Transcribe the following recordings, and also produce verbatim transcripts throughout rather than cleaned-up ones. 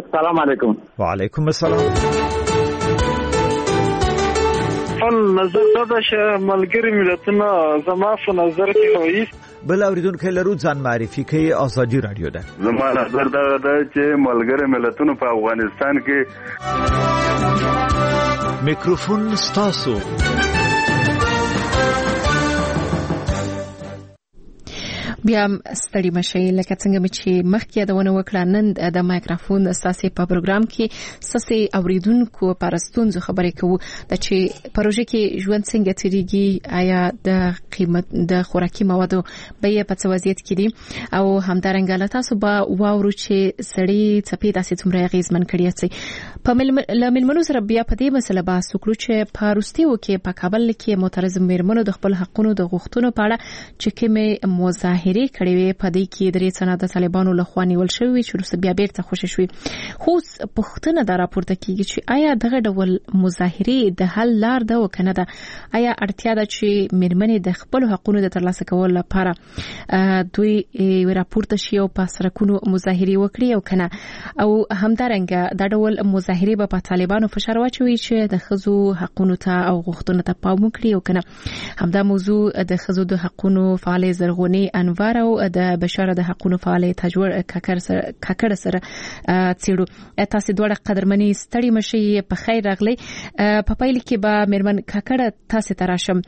سلام علیکم. وعلیکم السلام. خپل نظر دا چې ملګری ملتونه زما په نظر کې وایي بل اوریدونکو لرو ځان معرفي کوي. ازادي رادیو ده. زما نظر دا ده چې ملګری ملتونه په افغانستان کې میکروفون ستاسو. بیا ستړي مشي لکه څنګه چې مخکې یادونه وکړه نن د مایکروفون ساسي په پروګرام کې ساسي اوریدونکو پرستونزو خبرې کوو د چې پروژه کې ژوند څنګه تیریږي، آیا د قیمت د خوراکي موادو بیه په څه وضعیت کې دي او همدارنګه له تاسو به واورو چې سړی څپې داسې څومره اغیزمن کړی چې په ملمنو سره بیا په دې مسله بحث وکړو چې په روسیو کې په کابل کې معترض میرمنو د خپل حقونو د غوښتنو په اړه چې کومه مظاهره هرې کړې وي په دې کې درې سنه د طالبانو لخوا نیول شوی چې روسه بیا بیرته خوشی شوی. خو پښتنه دا راپورته کیږي چې آیا دغه ډول مظاهره د حل لار ده او کنه ده؟ آیا اړتیا ده چې میرمنې د خپل حقوقو د ترلاسه کولو لپاره دوی راپورته شي او په سرکونو مظاهره وکړي او کنه؟ او همدارنګه دا ډول مظاهره به په طالبانو فشار واچوي چې د خزو حقوقو ته او غوښتنو ته پام وکړي او کنه؟ همدا موضوع د خزو د حقوقو فعال زرغونی انوار او د بشر د حقوقو فعال تجوړ کاکر سره کاکر سره چیرو. تاسو دوه قدرمنې ستړي مشي په خیر راغلي. په پایل کې به میرمن کاکر تاسو تراشم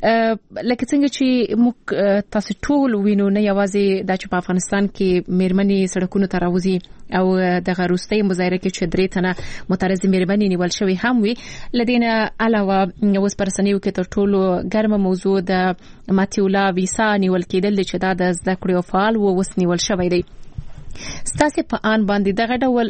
لکه څنګه چې موږ تاسو ټول وینو نه یوازې د په افغانستان کې میرمنې سړکونو ته راوځي او د غروستۍ مظاهره کې چې درې تنه معترض میرمنې نیول شوی هم وي. لدينا علاوه اوس پرسنیو کې تر ټولو ګرمه موضوع د ماتیولا ویسا نیول کېدل چې دا د زده کړو فعال و وس نیول شوی دی. ستاسو په ان باندې دغه ډول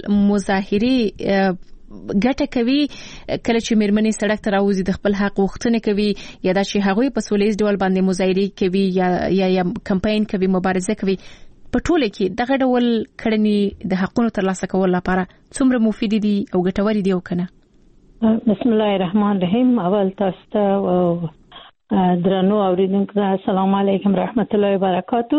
مظاهره ګټه کوي کله چې میرمنې سړک ته راوځي د خپل حق غوښتنه کوي یا دا چې هغوی په سولېز ډول باندې مظاهره کوي یا یا, یا کمپاین کوي مبارزه کوي؟ په ټوله کې دغه ډول کړنې د حقوقو ترلاسه کولو لپاره څومره مفید دي او ګټور دي او کنه؟ بسم الله الرحمن الرحیم. اول تاسو ته درنو اوریدونکو السلام علیکم رحمت الله وبرکاتو.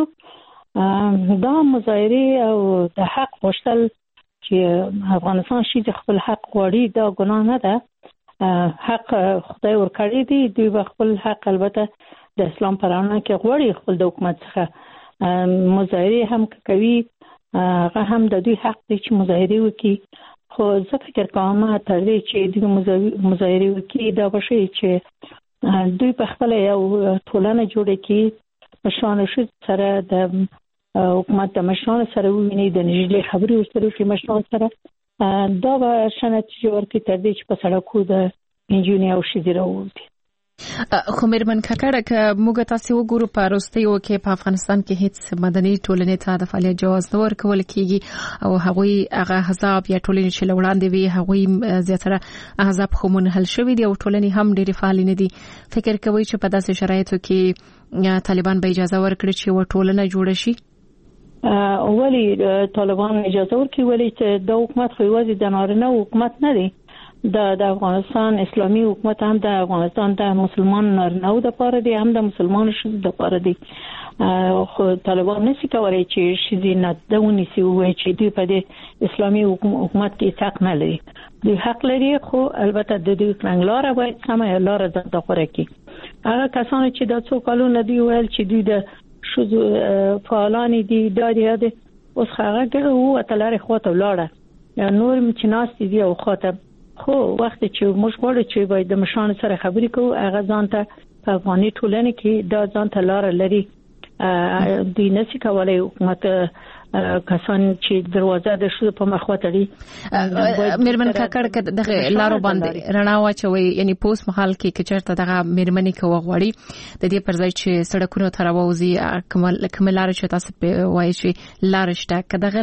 دا مظاهره او د حق غوښتل چې افغانستان شي د خپل حق غواړي دا ګناه نه ده. حق خدای ورکړی دی، دوی خپل حق البته د اسلام په رڼا کې غواړي خپل د حکومت څخه مظاهره هم کوي. هغه هم د دوی حق دی چې مظاهره وکړي. خو زه فکر کوم تر دې چې دوی مظاهره وکړي دا به شي چې دوی په خپل یو ټولنه جوړه کړي مشرانو سره د حکومت د مشرانو سره ویني د نږدې خبرې ورسره وکړي مشرانو سره. دا به شنه چې ورته تر دې چې په سړکو د انجینیر او شذیره وځي. خو میرمن کاکړه که موږ تاسو وګورو په روستیو کې په افغانستان کې هیڅ مدني ټولنې ته د فعالیت جواز نه ورکول کیږي او هغوی هغه حزب یا ټولنې چې لوړاندې وي هغوی زیاتره حزب خو منحل شوی دي او ټولنې هم ډېری فعال نه دي. فکر کوي چې په داسې شرایطو کې طالبان به اجازه ورکړي چې و ټولنه جوړه شي؟ ولی طالبان اجازه ورکړي؟ ولی چې د حکومت خو یوازې د نارینه حکومت نه دی، د د افغانستان اسلامي حکومت هم د افغانستان د مسلمان نارینه د پاره دی هم د مسلمان شذ د پاره دی. خو طالبان نشي کولای چې شذ نه دونی سی وای چې دوی په دې اسلامي حکومت کې حق نه لري. دوی حق لري خو البته د دوی څنګه باید سمه لار د خبره کی. هغه کسان چې د څو کالونو دی ویل چې دوی د شذ فعالان دي دا دی اوس هغه ګره وو اتلاره خواته ولاړه نور چې ناس دي او خاطر خو وخت چې موږ غواړو چې باید د مشرانو سره خبرې کوو هغه ځان ته په افغاني ټولنه کې دا ځان ته لار لري. دوی نشي کولای حکومت کسان چې دروازه د شو په مخ وتړي. میرمن کاکړ دغه لارو باندې رڼا واچوي یعنی پوس محل کې کچرته دغه میرمنې کوي غواړي د دې پر ځای چې سړکونو ته راوځي کمل کمل لار چې تاسو په وایي چې لار شته کداغه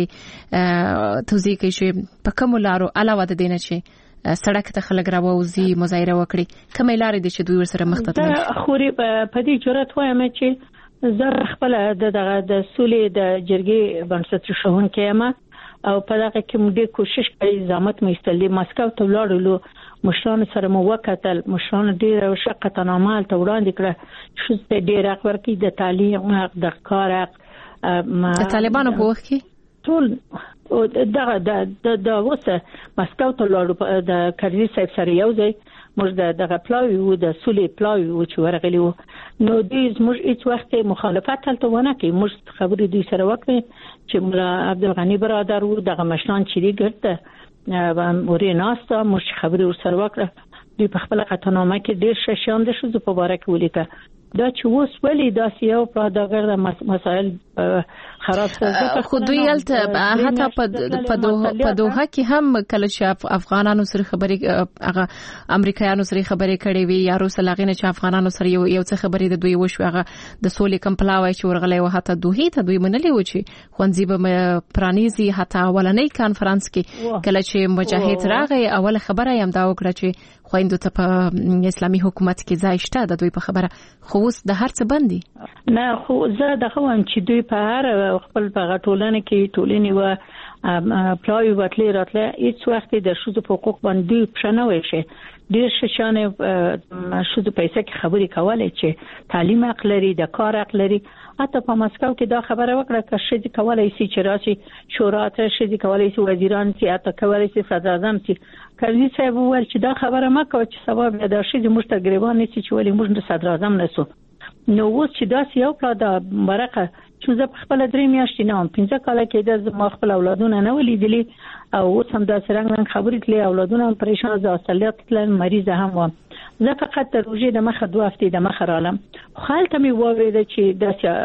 لارې توضیح کوي چې په کوم لارو علاوه د دینه چې سړک ته خلک راوځي مظاهره وکړي کوم لارې د چې دوی ورسره مخ ته تلل؟ خوري په دې جرأت وایم چې زه خپل د دغه د سولې د جرګې بنسټ شون کېما او په دغه کې موږ کوشش کوي زحمت مې استلې مسکو ته ولاړو مشران سره مو وکتل مشران ډیر شقه نامال ته وړاندې کړ چې ډیر حق ورکړي د تعلیم حق د کار حق د طالبانو په وخت کې ټول دغه د د وسه مسکو ته لاړو د کرزي صاحب سره یو ځای موږ د دغه پلاوی او د سولې پلاوی او چې ورغلی وو نو دوی موږ هیڅ وخت مخالفت تلته ونه کوي. موږ خبرې دوی سره وکړې چې مولا عبدالغنی برادر وو دغه مشران چې دی ګرځته و ورې ناسته موږ خبرې ور سره وکړه. دوی په خپل قطعنامه کې ډېر ششان د شوزو په باره کې ولیکه دا چې اوس ولې دا سیاو په دغه مسائل خراب شوه. خو دوی هلته حتی په دوحه کې هم کله چې افغانانو سره خبرې هغه امریکایانو سره خبرې کړې وي یا روسلاغینه چې افغانانو سره یو یو څه خبرې د دوی وشو هغه د سولې کمپلاوي چې ورغلې و حتی دوی ته دوی منلې و چې خوندزي به پرانیزي. حتی اولنۍ کانفرنس کې کله چې مجاهد راغی اول خبره هم دا وکړه چې خويندو ته په اسلامي حکومت کې ځای شته د دوی په خبره خو اوس د هر څه بندي نه. خو زه دغه وایم چې دوی په هر خپل په ټولنه کې ټولنې و پلاوی وتلې راتله هیڅ وخت د شوزو په حقوق باندې پښنوي شي. ډیر ششانه شوزو پیسې کې خبرې کولای چې تعلیم حق لري د کار حق لري. حتی په مسکو کې دا خبره وکړه چې شې کولای شي چې راشي شورا ته شې کولای شي وزیران چې حتی کولای شي صدر اعظم چې کرزي صاحب وویل چې دا خبره ما کوي چې سبب دا شي چې موږ ته ګریوان نه چې ولې موږ د صدر اعظم نسو. نو اوس چې دا سیاو پلا د برقه چې زه په خپل درې میاشتې نه هم پنځه کاله کې د ما خپل اولادونه نه ولیدلي او اوس هم دا سرنګ رنګ خبرې کړې اولادونه هم پریشان دي اصلیت تل مریض هم و. زه فقط د روزي د مخه دوه هفتې د مخه رالم خالته می وویل چې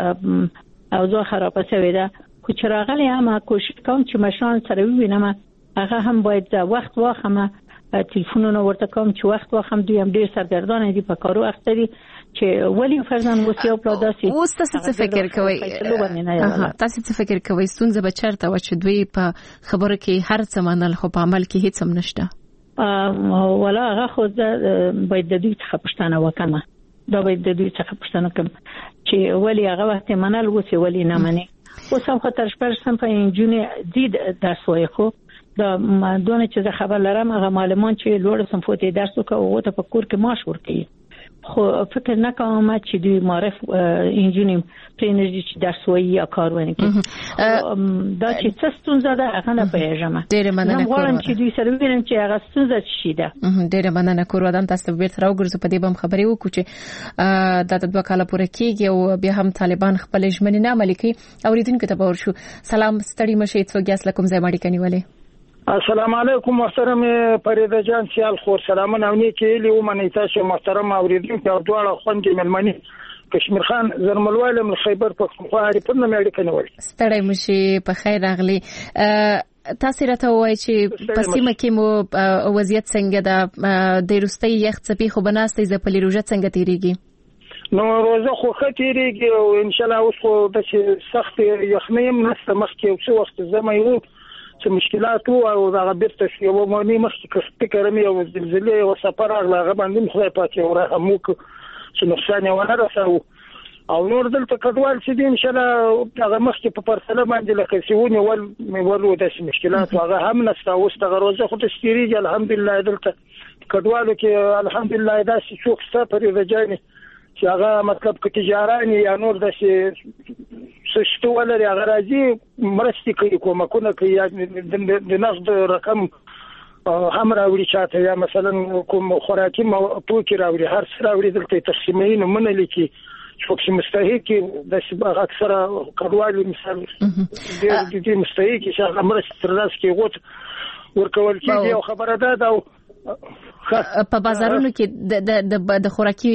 دا اوضاع خراب شوې ده خو چې راغلی هم کوشش کوم چې مشران سره ووینم هغه هم باید وخت واخمه ټلیفونونه ورته کوم چې وخت واخم دوی هم ډیر سرګردان دي په کارو وخت دي چې ولی فرزان وسیو پلاداسي. اوس تاسو څه فکر کوئ تاسو څه فکر کوئ ستونزه به چیرته و چې دوی په خبره کې هر څه منل خو په عمل کې هیڅ هم نشته؟ ولا هغه خو باید د دوی څخه پوښتنه وکړم دا باید د دوی څخه پوښتنه وکړم چې ولی هغه وخت منل وسی ولی نه مني. اوس هم خطر شپږ په انجونې دید درس وایي خو دا دونه چې خبر لرم هغه معلمان چې لوړ صنفوتي درس وکړو او ته په کور کې معاش ورکړي خو فکر نه کوم چې دوی معرف انجینیم پرینرژي چې درس وایي یا کار ونه کوي دا چې څه ستونزه ده هغه نه پیژنم. ډېر مننه کوم چې دوی سره وینم چې هغه ستونزه شي ده. ډېر مننه کوم ودان تاسو بیرته راوګرځو په دې بم خبرې وکړو چې دا د دوه کاله پورې کېږي او بیا هم طالبان خپل ژمنې نه عملي کوي. اوریدونکو ته باور شو سلام ستړي مشه څو ګیس لکم زای ماړي کنيولې. السلام علیکم محترم فرید جان سیال خور سلامونه او نیکې لی ومنې تاسو محترم اوریدونکو او دواړه خوندې ملمنې کشمیر خان زرملوال من خیبر پختونخوا اړیکې نه مې اړیکې نیولې. ستړي مشه په خیر راغلی. تاسو راته وایي چې په سیمه کې مو وضعیت څنګه ده د روستي یخ څپې خو بناستې زپلې روزه څنګه تیریږي؟ نو روزه خو خطرېږي او ان شاء الله اوس خو د سخت یخنۍ هم نشته مخکې څو وخت زما یو چې مشکلات او دا بیرته یو مونږ مخکې فکر مې او زلزلې او سفر هغه باندې خدای پاک ورته موک چې نقصان یې ونه رساو او نور دلته کډوال چې دي ان شاء الله هغه مخکې په پرسله باندې لکه سیونه ول مې ورو د مشکلات هغه هم نشته اوس د روزه خو تشریږي الحمدلله دلته کډوالو کې الحمدلله دا چې څوک سفر رجاني چې هغه مطلب کې تجاراني یا نور د سشتو ولري هغه راځي مرستې کوي کومکونه کوي یا د نقد رقم هم راوړي چاته یا مثلا کوم خوراکي توکي راوړي هر څه راوړي دلته تقسیمین منلي کې څوک چې مستحق د شباب اکثره کډوالي مثال د دې مستحق چې هغه مرستې ترلاسه کوي غوښ ورکول کېږي او خبره ده دا په بازارونو کې د د د خوراکي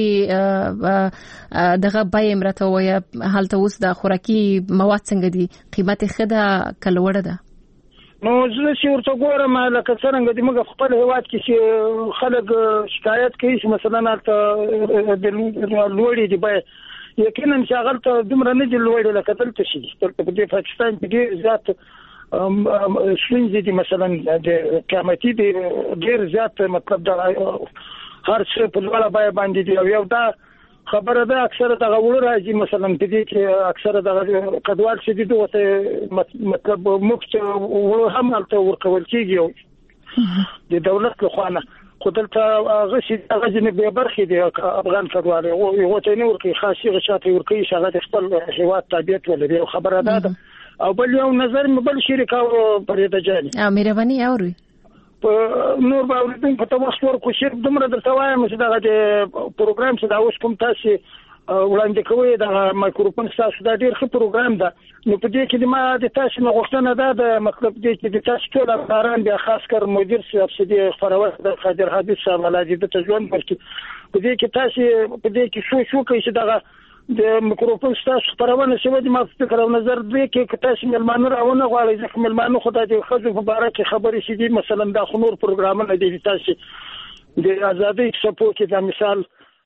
دغه بای امرته وای حالت اوس د خوراکي مواد څنګه دي قیمت خده کله وړه ده؟ نو زه چې ورته ګورم لکه څنګه د موږ خپل هواد کې چې خلک شکایت کوي چې مثلا د لوړې دی بای یقینا چې هغه ته دومره نه دی لوړې لکه دلته شي په پاکستان کې زیات شلنځي دي مثلا د قیمتي دي ډیر زیات مطلب دا هر څه په لوړه بای باندې دی او یو دا خبره ده اکثره د غوړو راځي مثلا په دې کې اکثره د کډوال چې دي دوته مطلب مفت ورو هم الته ورکول کېږي د دولت له خوانه خو دلته هغه چې هغه جنبي برخې دي افغان کډوال یو ته نه ورکي خاصي غشاته ورکي شغله خپل هیواد طبيعت ولري خبره ده او بل یو نظر مې بل شریکاو پرېده جان ا مهرباني اوري په نور باورین په تاسو ورکو شر دومره درته وایم چې دا پروګرام چې دا اوس کوم تاسو وړاندې کوي دا مایکروفون تاسو دا ډیر ښه پروګرام ده نو په دې کې ما د تاسو نه غوښتنه ده د مطلب دې چې د تاسو ټول افغانان بیا خاص کر مدیر صاحب چې خبرونه د قادر حبیب صاحب ولادي د تجوان ورکړي په دې کې تاسو په دې کې شو شو کوي چې دا د میکروفون تاسو خبرونه شوه د ما فکر او نظر دې کې تاسو ملمانو راونه غواړي ځکه ملمانو خدای دې خزو په باره کې خبرې شي دي مثلا د خنور پروګرامونه دي تاسو د ازادي سپورت کې د مثال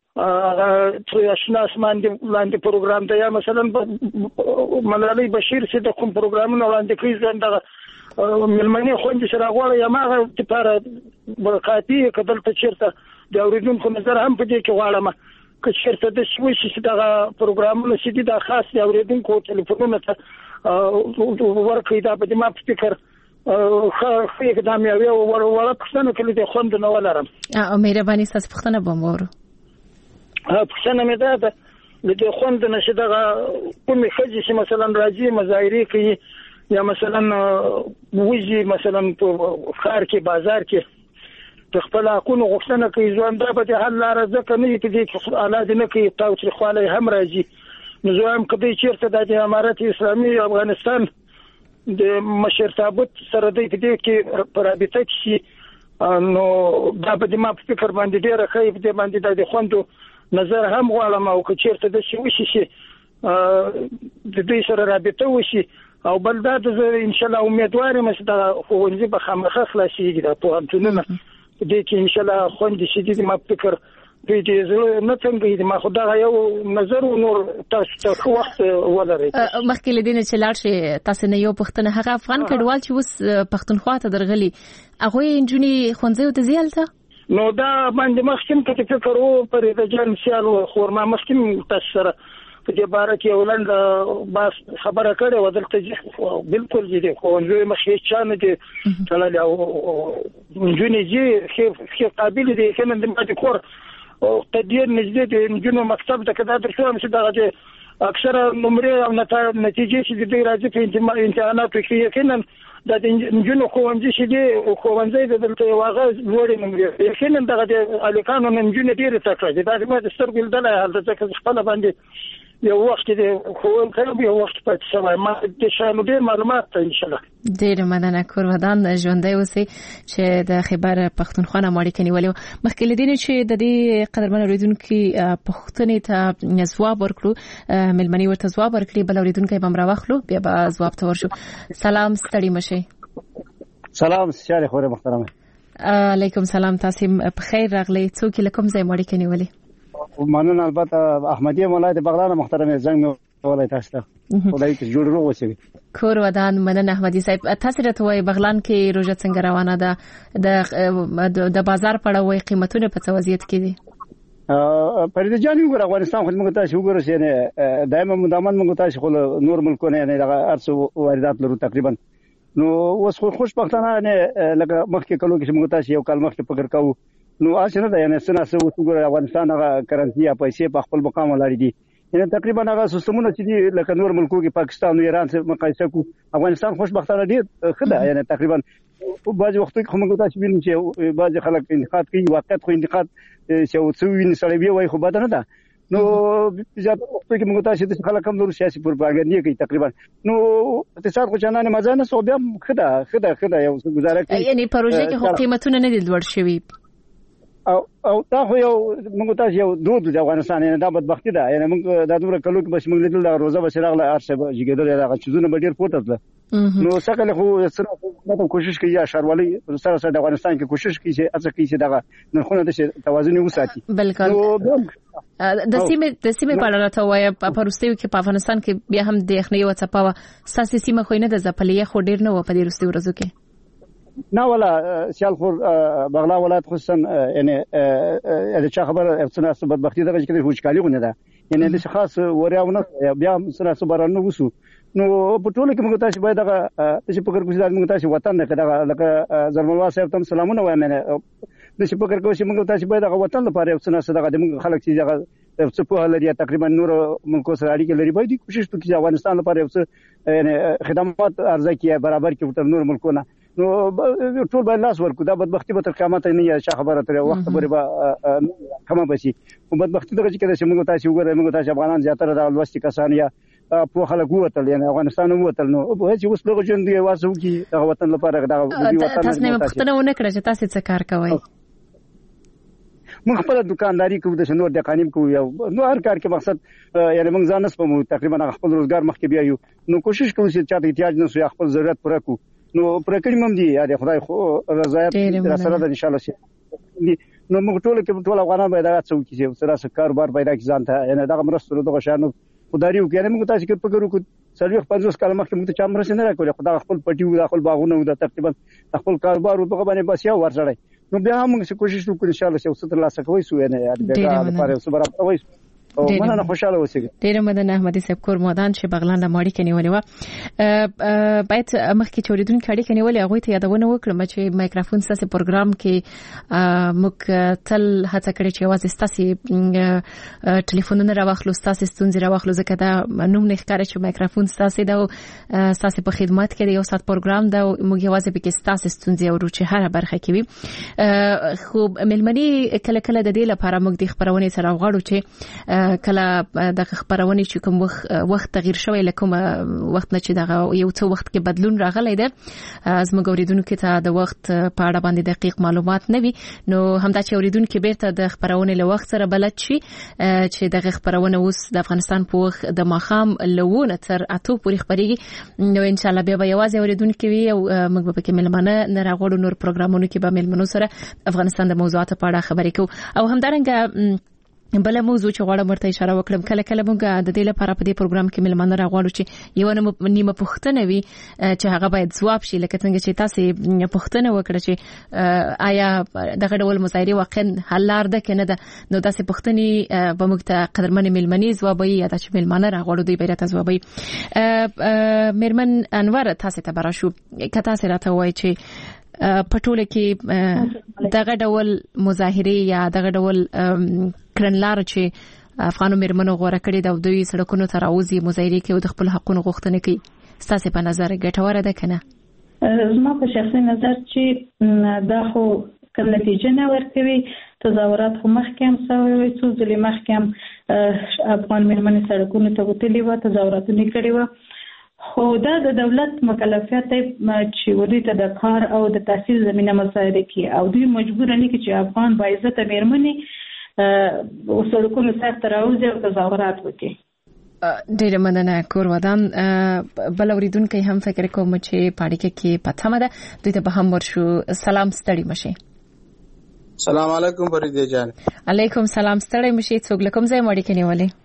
تر اشناس باندې لاندې پروګرام دی یا مثلا ملالي بشیر چې د کوم پروګرامونه وړاندې کوي ځنده ملمنې خوندې سره غواړي یا ما لپاره برکاتي کدل ته چیرته د اوریدونکو نظر هم په دې کې غواړم که چیرته د شوي چې دا پروګرامونه چې دا خاص د اوریدونکو ټلیفونونو ته ورکړي دا به ما په فکر خو خو اقدام یو ور ور پښتنه کله د خوند نه ولرم ا مهرباني تاسو پښتنه بمورو ها پښتنه مې ده د دې خوند نشه دغه کومې خځې چې مثلا راځي مظاهره کوي یا مثلا وځي مثلا په خار کې بازار کې خپل حقوقو غوښتنه کوي ځوان دا به حل لار ځکه نه دي چې اولاد نه کوي تاسو خپل هم راځي نو ځوان کدی چیرته د امارات اسلامي افغانستان د مشرتابت سره د دې کې پرابطه کې نو دا به ما په فکر باندې ډیره خې په دې باندې د خوندو نظر هم غواړم او که چیرته د شي وشي شي د دې سره رابطه وشي او بل دا د ان شاء الله امیدوار یم چې دا خوندې به خامخا خلاصيږي دا په همتونونه دې کې ان شاء الله خوندې شي د ما فکر په دې زړه نه څنګه ما خدای یو نظر نور تاسو ته وخت ولرئ مخکې لدین چې لاړ شي تاسو نه یو پښتنه هغه افغان کډوال چې وس پښتونخوا ته درغلي هغه انجونی خونځو ته زیالته نو دا باندې مخکې ته فکر وو پر د جن سیال خورما مخکې تاسو سره په دې باره کې ولند باس خبره کړې و دلته بالکل دې خو نو مخې چانه دې تلل او انجونی چې خې قابل دي کنه د ما کور او تدیر نږدې د جنو مکتب د کدا درشو هم چې دا اکثره نمرې او نتیجې چې د راځي په امتحاناتو کې یقینا د جنو خوندې چې دی خوندې د دلته واغه لوړې نمرې یقینا د الیکانو نن جنو ډیره تکړه دا د ما د سترګل دلای حالت ځکه خپل باندې یو وخت دی خو کله یو وخت پاتې شوی ما د شانو ډیر معلومات ته ان شاء الله ډیر مننه کورودان ژوندۍ اوسئ چې د خبر پښتونخوا نه ماړی کني ولې مخکې لدین چې د دې قدرمن اوریدونکو پښتنې ته ځواب ورکړو ملمنی ورته ځواب ورکړي بل اوریدونکو به مراوخلو بیا به ځواب ته ورشو سلام ستړي مشه سلام شاله خوره محترمه علیکم سلام تاسو په خیر راغلی څوک لکم ځای ماړی کني ولې منن البته احمدیه مولا د بغلان محترمه زنګ ولای تاسو ته خدای ته جوړ روغ وشي کور ودان منن احمدی صاحب تاسو راته وای بغلان کې روزه څنګه روانه ده د بازار په وای قیمتونه په څه وضعیت کې دي پرې د جاني وګور افغانستان خو موږ تاسو وګورئ چې دایمه مدامن موږ تاسو خو نور ملکونه نه دغه ارسو واردات لرو تقریبا نو اوس خو خوشبختانه نه لکه مخکې کلو کې موږ تاسو یو کال مخکې فکر کوو نو اسنه ده یعنی سنا سو وګور افغانستان هغه کرنسي یا پیسې په خپل مقام لري دي یعنی تقریبا هغه سیستمونه چې دي لکه نور ملکو کې پاکستان او ایران سره مقایسه کو افغانستان خوشبختانه دي خدای یعنی تقریبا په بعض وختو کې موږ تاسو وینم چې بعض خلک انتقاد کوي واقعیت خو انتقاد چې څو ویني سره بیا وای خو بدنه ده نو زیات وختو کې موږ تاسو د خلک هم نور سیاسي پروپاګاندا کوي تقریبا نو اقتصاد خو چانه مزانه سو بیا خدای خدای خدای یو گزاره کوي یعنی پروژه کې خو قیمتونه نه دي لوړ شوي او او دا خو یو موږ تاسو یو دود د افغانستان نه دا بدبختی ده یعنی موږ د دومره کلو کې بس موږ لیدل دا روزه بشراغله ارشه جګیدل دا چیزونه به ډیر پورته تل نو څنګه خو سره مته کوشش کوي یا شاروالي سره سره د افغانستان کې کوشش کوي چې اڅه کوي چې دا نرخونه د توازن وساتي بالکل د سیمه د سیمه په اړه راته وایي په پروستیو کې په افغانستان کې بیا هم د یخنۍ او څپاوه ساسي سیمه خو نه د زپلې خو ډیر نه و په دې روستي ورځو کې نه ولا سیالخور بغلا ولایت خصوصا یعنی د چا خبره افسانه سبب بدبختی دغه کې هوښکالي غونه ده یعنی د خاص وریاونه بیا سره سبرانو وسو نو په ټولو کې موږ تاسو باید دغه چې فکر کوئ چې موږ تاسو وطن نه کړه لکه زرملوا صاحب تم سلامونه وایم نه د چې فکر کوئ چې موږ تاسو باید دغه وطن لپاره افسانه دغه د موږ خلک چې دغه څه په لري تقریبا نور ملکو سره اړیکې لري باید کوشش وکړي چې افغانستان لپاره یو څه یعنی خدمات عرضه کړي برابر کړي تر نور ملکونو نو ټول باید لاس ورکړو دا بدبختی به تر قیامت نه یا ښه خبره تر وخت پورې به کومه بشي او بدبختی دغه چې کله موږ تاسو وګورئ موږ تاسو افغانان زیاتره د لوستي کسان یا په خلک ووتل یعنی افغانستان ووتل نو به چې اوس دغه ژوند دی واسو کې دغه وطن لپاره دغه وطن تاسو نه پښتنه ونه کړی چې تاسو څه کار کوئ موږ خپل دکانداري کوو د شنور د قانون کوو یو نو هر کار کې مقصد یعنی موږ ځان نسبمو تقریبا خپل روزګار مخکې بیا یو نو کوشش کوو چې چاته احتیاج نه سو خپل ضرورت پوره کو نو پر کړي مم دي یاره خدای خو رضایت سره د ان شاء الله شي نو موږ ټول کې ټول افغانان باید هغه څوک چې سره کاروبار پیدا کړي ځان ته یعنی دغه مرسته دغه شانو خدای یو کې موږ تاسو کې فکر وکړو څلور پنځوس کال مخکې موږ ته چا مرسته نه راکوله خدای خپل پټي او خپل باغونه او تقریبا خپل کاروبار او په باندې بس یو ورسړی نو بیا موږ کوشش وکړو ان شاء الله چې څه تر لاسه کوي سو نه یاد بیا لپاره څه برابر وي او مننه خوشاله اوسئ ډیر مننه احمدي صاحب کور مودان چې بغلان له ماړی کې نیولې و باید مخکې چوریدون کړي کې نیولې هغه ته یادونه وکړم چې مایکروفون ساسي پروګرام کې موږ تل هڅه کړې چې واځي ستاسي ټلیفونونه راوخلو ستاسي ستونزې راوخلو ځکه دا نوم نه ښکاري چې مایکروفون ستاسي دا ستاسي په خدمت کې یو سات پروګرام دا موږ یوازې به کې ستاسي ستونزې او چې هر برخه کې وي خو ملمني کله کله د دې لپاره موږ د خبرونه سره غواړو چې کله د خبرونه چې کوم وخت تغییر شوی لکه وخت نه چې دغه یو څو وخت کې بدلون راغلی دی زموږ اوریدونکو ته د وخت په اړه باندې دقیق معلومات نه وي نو همدا چې اوریدونکو بیرته د خبرونه له وخت سره بلد شي چې دغه خبرونه اوس د افغانستان په وخت د ماخام لوونه تر اته پورې خبريږي نو ان شاء الله بیا به یوازې اوریدونکو وي او موږ به کې ملمنه نه راغړو نور پروګرامونو کې به ملمنو سره افغانستان د موضوعاتو په اړه خبرې کوو او همدارنګه بل موضوع چې غواړم ورته اشاره وکړم کله کله موږ د دې لپاره په دې پروګرام کې ملمنه راغواړو چې یو نیمه پوښتنه وي چې هغه باید ځواب شي لکه څنګه چې تاسو پوښتنه وکړه چې آیا دغه ډول مظاهره واقعا حل لار ده کنه ده نو تاسو پوښتنې به موږ ته قدرمن ملمنې ځوابي یا چې ملمنه راغواړو دوی بیرته ځوابي میرمن انور تاسو ته براشو کته تاسو راته وایي چې پټوله کې دغه ډول مظاهره یا دغه ډول کړنلار چې افغانو میرمنو غوړه کړی د دوی سړکونو ته راوځي مظاهره کې او د خپل حقونو غوښتنه کوي تاسو په نظر ګټوره ده کنه زما په شخصي نظر چې دا خو کوم نتیجه نه ورکوي تظاهرات خو مخکې هم سوي څو ځلې مخکې هم افغان میرمنې سړکونو ته وتلي و تظاهراتونه کړي و خو دا د دولت مکلفیت دی چې ودی ته د کار او د تحصیل زمينه مساعده کوي او دوی مجبور نه کی چې افغان باعزته میرمنې وسړکونو سره راوځي او تظاهرات وکړي ډیر مننه کور ودان بل اوریدونکو هم فکر کوم چې پاړیکه کې پاتمه ده دوی ته به هم ورشو سلام ستړي مشه سلام علیکم فریده جان علیکم سلام ستړي مشه څوک لکم ځای مړی کې نیولې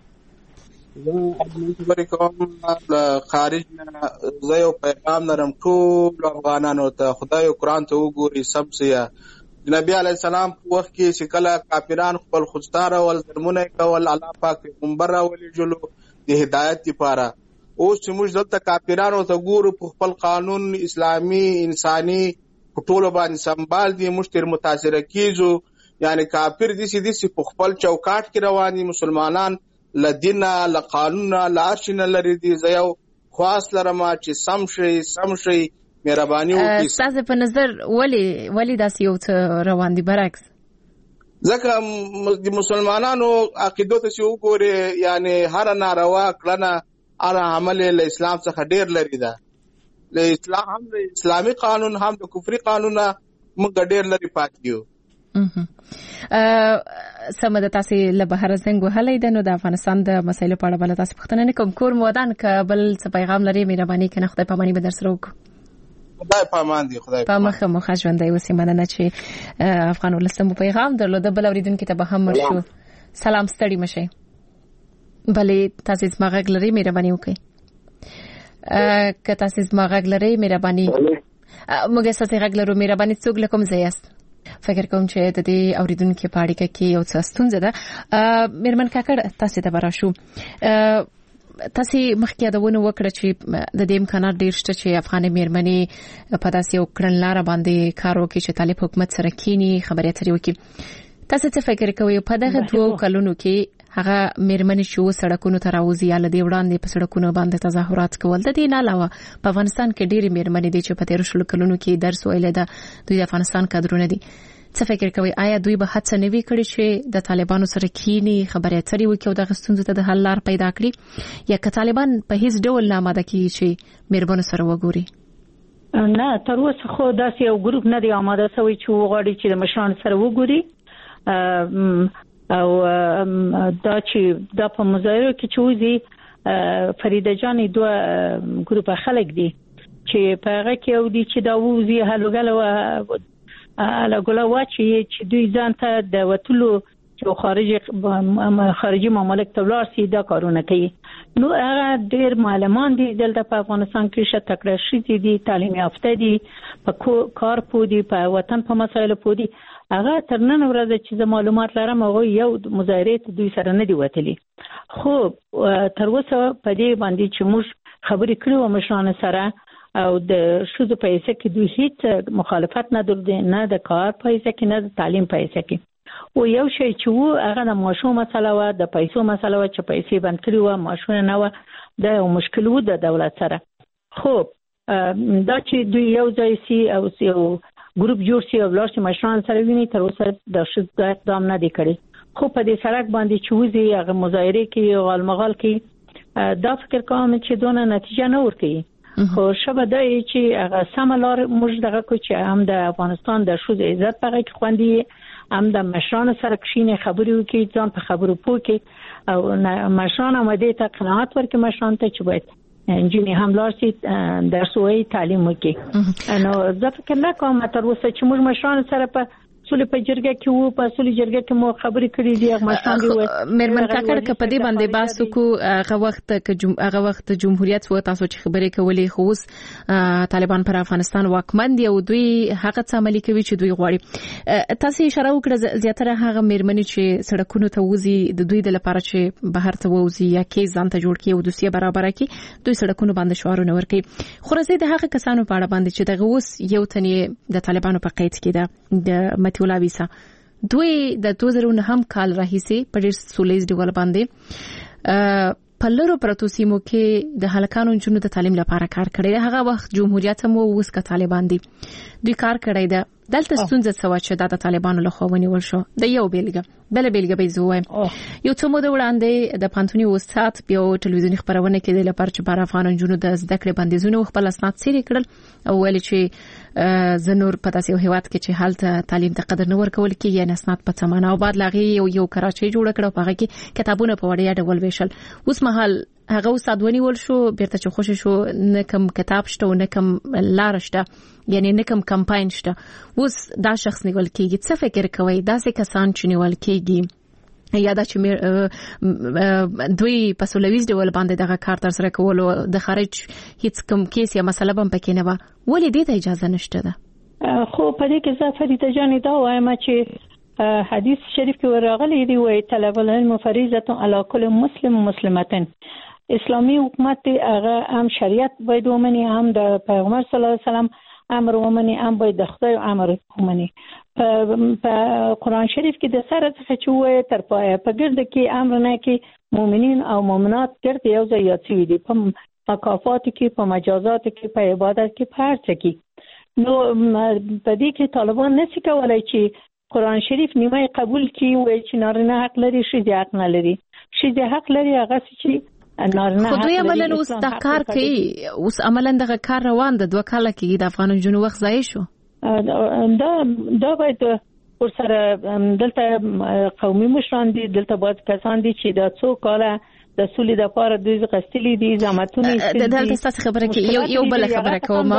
زه کوم خارج نه زه یو پیغام لرم ټول افغانانو ته خدای قرآن ته وګوري سبسیا نبی علی السلام په وخت کې چې کله کافرانو خپل خوستار او ظلمونه کول الله پاک پیغمبر راولي جلو د هدایت لپاره اوس چې موږ دلته کافرانو ته ګورو په خپل قانون اسلامي انساني ټول باندې سمبال دي مشتر متاثر کیږي یعنی کافر دي سي دي په خپل چوکاټ کې رواني مسلمانان لدینا لقانون لارشن لري دي زيو خاص لرما چې سم شي سم شي مهرباني وکړي تاسو په نظر ولی ولی داس یو ته روان دي برعکس ځکه د مسلمانانو عقیدو ته چې وګوره یعنی هر ناروا کړنه اره عمل له اسلام څخه ډیر لري ده له اسلام هم د اسلامي قانون هم د کفري قانون موږ ډیر لري پاتیو ا سم د تاسو له بهر څنګه وهلې د نو د افغانستان د مسایلو په اړه بل تاسو پوښتنه نه کوم کور مودان کابل څه پیغام لري مهرباني کنه خدای پاماني به درسره وکړو خدای پامان دي خدای پامان په مخه ژوندۍ وسی مننه چې افغان ولسمو پیغام درلوده بل اوریدونکو ته به هم ورشو سلام ستړي مشه بلې تاسو زما غږ لري مهرباني وکړئ ا که تاسو زما غږ لري مهرباني موږ ستاسو غږ لرو مهرباني څوک لکم زیاست فکر کوم چې د دې اوریدونکو په اړه کې یو څه ستونزه ده میرمن کاکړ تاسو ته براشو تاسو مخکې دا ونه وکړه چې د دې امکانات ډیر شته چې افغان میرمنې په داسې یو کړنلار باندې کار وکړي چې طالب حکومت سره کینی خبرې اترې وکړي تاسو څه فکر کوئ په دغه دوه کلونو کې هغه مېرمنې چې سړکونو ته راوځي یا لدې وړاندې په سړکونو باندې تظاهرات کول. د دې نه علاوه په افغانستان کې ډېری مېرمنې دي چې په تیر شلو کلونو کې درس ویل ده، دوی د افغانستان کادرونه دي. څه فکر کوي آیا دوی به هڅه نه وي کړې چې د طالبانو سره کینی خبرې اترې وکړي او د ستونزو ته د حل لار پیدا کړي، یا که طالبان په هیڅ ډول نه آماده کیږي چې مېرمنو سره وګوري؟ نه، تر اوسه خو داسې یو ګروپ نه دی آماده شوی چې وغواړي چې د مشرانو سره وګوري. او دا چې دا په مظاهره کې چې وځي فریده جان دوه ګروپ خلک دي چې په هغه کې یو دي چې دا وځي هلوګل او هلوګل واچي چې دوی ځان ته د وټلو چې خارجي خارجي مملکت ته ولاړ شي دا کارونه کوي. نو هغه ډېر معلمان دي دلته په افغانستان کې شته تکړه شي دي، تعلیم یافته دي، په کار پودي، په وطن په مسایلو پودي. هغه تر نن ورځې چې د معلومات لرم هغه یو مظاهره ته دوی سره نه دی وتلی. خو تر اوسه په دې باندې چې موږ خبرې کړو مشرانو سره او د شوزو په حیث کې دوی هیڅ مخالفت نه درلوده، نه د کار په حیث کې نه د تعلیم په حیث کې. او یو شی چې وو هغه د معاشو مسله و، د پیسو مسله و چې پیسې بند کړی و، معاشونه نه و، دا یو مشکل و د دولت سره. خو دا چې دوی یو ځای سي او یو ګروپ جوړ شي او ولر مشران سره ویني، تر اوسه د شد اقدام نه دی کړی. خو په دې سړک باندې چې وځي هغه مظاهره کې او غالمغال کې دا فکر کوم چې دونه نتیجه نه ورکړي. خو شبه دا چې هغه سملار موږ دغه کو چې هم د افغانستان د شوز عزت په کې خوندي، هم د مشران سره کښینه خبرې وکړي، ځان په خبرو پوه کې او مشران آماده ته قناعت ورکړي مشران ته چې باید انجینی هم لارسي درس وایي تعلیم وکړي. نو زه فکر نه کوم تر اوسه چې موږ مشران سره په سولې په جرګه کې وو، په سولې جرګه کې مو خبرې کړې دي هغه مشران دی. مېرمن کاکړ که په دې باندې باسو کو هغه وخت کې هغه وخت جمهوریت و تاسو چې خبرې کولې، خو اوس طالبان پر افغانستان واکمن دي او دوی هغه څه عملي کوي چې دوی غواړي. تاسو اشاره وکړه زیاتره هغه مېرمنې چې سړکونو ته وځي د دوی د لپاره چې بهر ته وځي یا کې ځان ته جوړ کړي او دوسیه برابر کړي، دوی سړکونو باندې شعارونه ورکوي. خو راځي د هغه کسانو په اړه باندې چې دغه اوس یو تنې د طالبانو په قید کې ده د متولا ویسا، دوی د دوه زره نه هم کال راهیسي په ډېر سولېز ډول باندې په لرو پرتو سیمو کې د هلکانو جنونو د تعلیم لپاره کار کړی. هغه وخت جمهوریت هم اوس که طالبان دي دوی کار کړی ده. دلته ستونزه څه و چې د طالبانو له خوا ونیول شو؟ د یو بیلګه بل بیلګه به زه وایم. یو څه موده وړاندې د پانتوني استاد په ټلویزیوني خبرونه کې د لپاره چې بار افغان جنونو د زده کړې بندیزونه خپل اسناد سری کړل او ویل چې زنور په تاسو هیواد کې چې حالت تعلیم ته قدر نه ورکول کېږي، نه اسناد په سمانه او بعد لاغي یو یو کراچۍ جوړ کړو په هغه کې کتابونه په وړیا ډول ویشل. اوس مهال هغه استاد ونیول شو، بیرته چې خوشی شو، نه کم کتاب شته او نه کم لار شته، یعنی نه کم کمپاین شته. اوس دا شخص نیول کېږي. څه فکر کوي داسې کسان چې نیول کېږي یا دا چې دوی په سولویز ډول باندې دغه کار تر سره کول او د خارج هیڅ کم کیس یا مسله هم پکې نه و، ولې دې ته اجازه نشته ده؟ خو په دې کې زه فریده جان دا وایم چې حدیث شریف کې ورغلي دی وایي طلب العلم فریضه علی کل مسلم مسلمتن. اسلامی حکومت هغه هم شریعت باید ومني، هم د پیغمبر صلی الله علیه وسلم امر ومني، هم باید د خدای امر ومني. په قرآن شریف کې د سره څخه چې وایي تر پایه په ګرد کې امر نه کې مؤمنین او مؤمنات ګرد یو ځای یاد شوي دي، په مکافات کې، په مجازات کې، په عبادت کې، په هر څه کې. نو په دې کې طالبان نشي کولای چې قرآن شریف نیمه قبول کړي وایي چې نارینه حق لري، ښځې حق نه لري. ښځې حق لري هغه چې خو دوی عملاً اوس دا کار کوي، اوس عملاً دغه کار روان ده. دوه کاله کېږي د افغانانو جنو وخت ضایع شو. دا دا باید ورسره دلته قومي مشران دي، دلته باید کسان دي چې دا څو کاله د سولې د لپاره دوی غستلي دي، زحمتونه یې د دلته ستاسو خبره کې یو یو بل خبره کوم.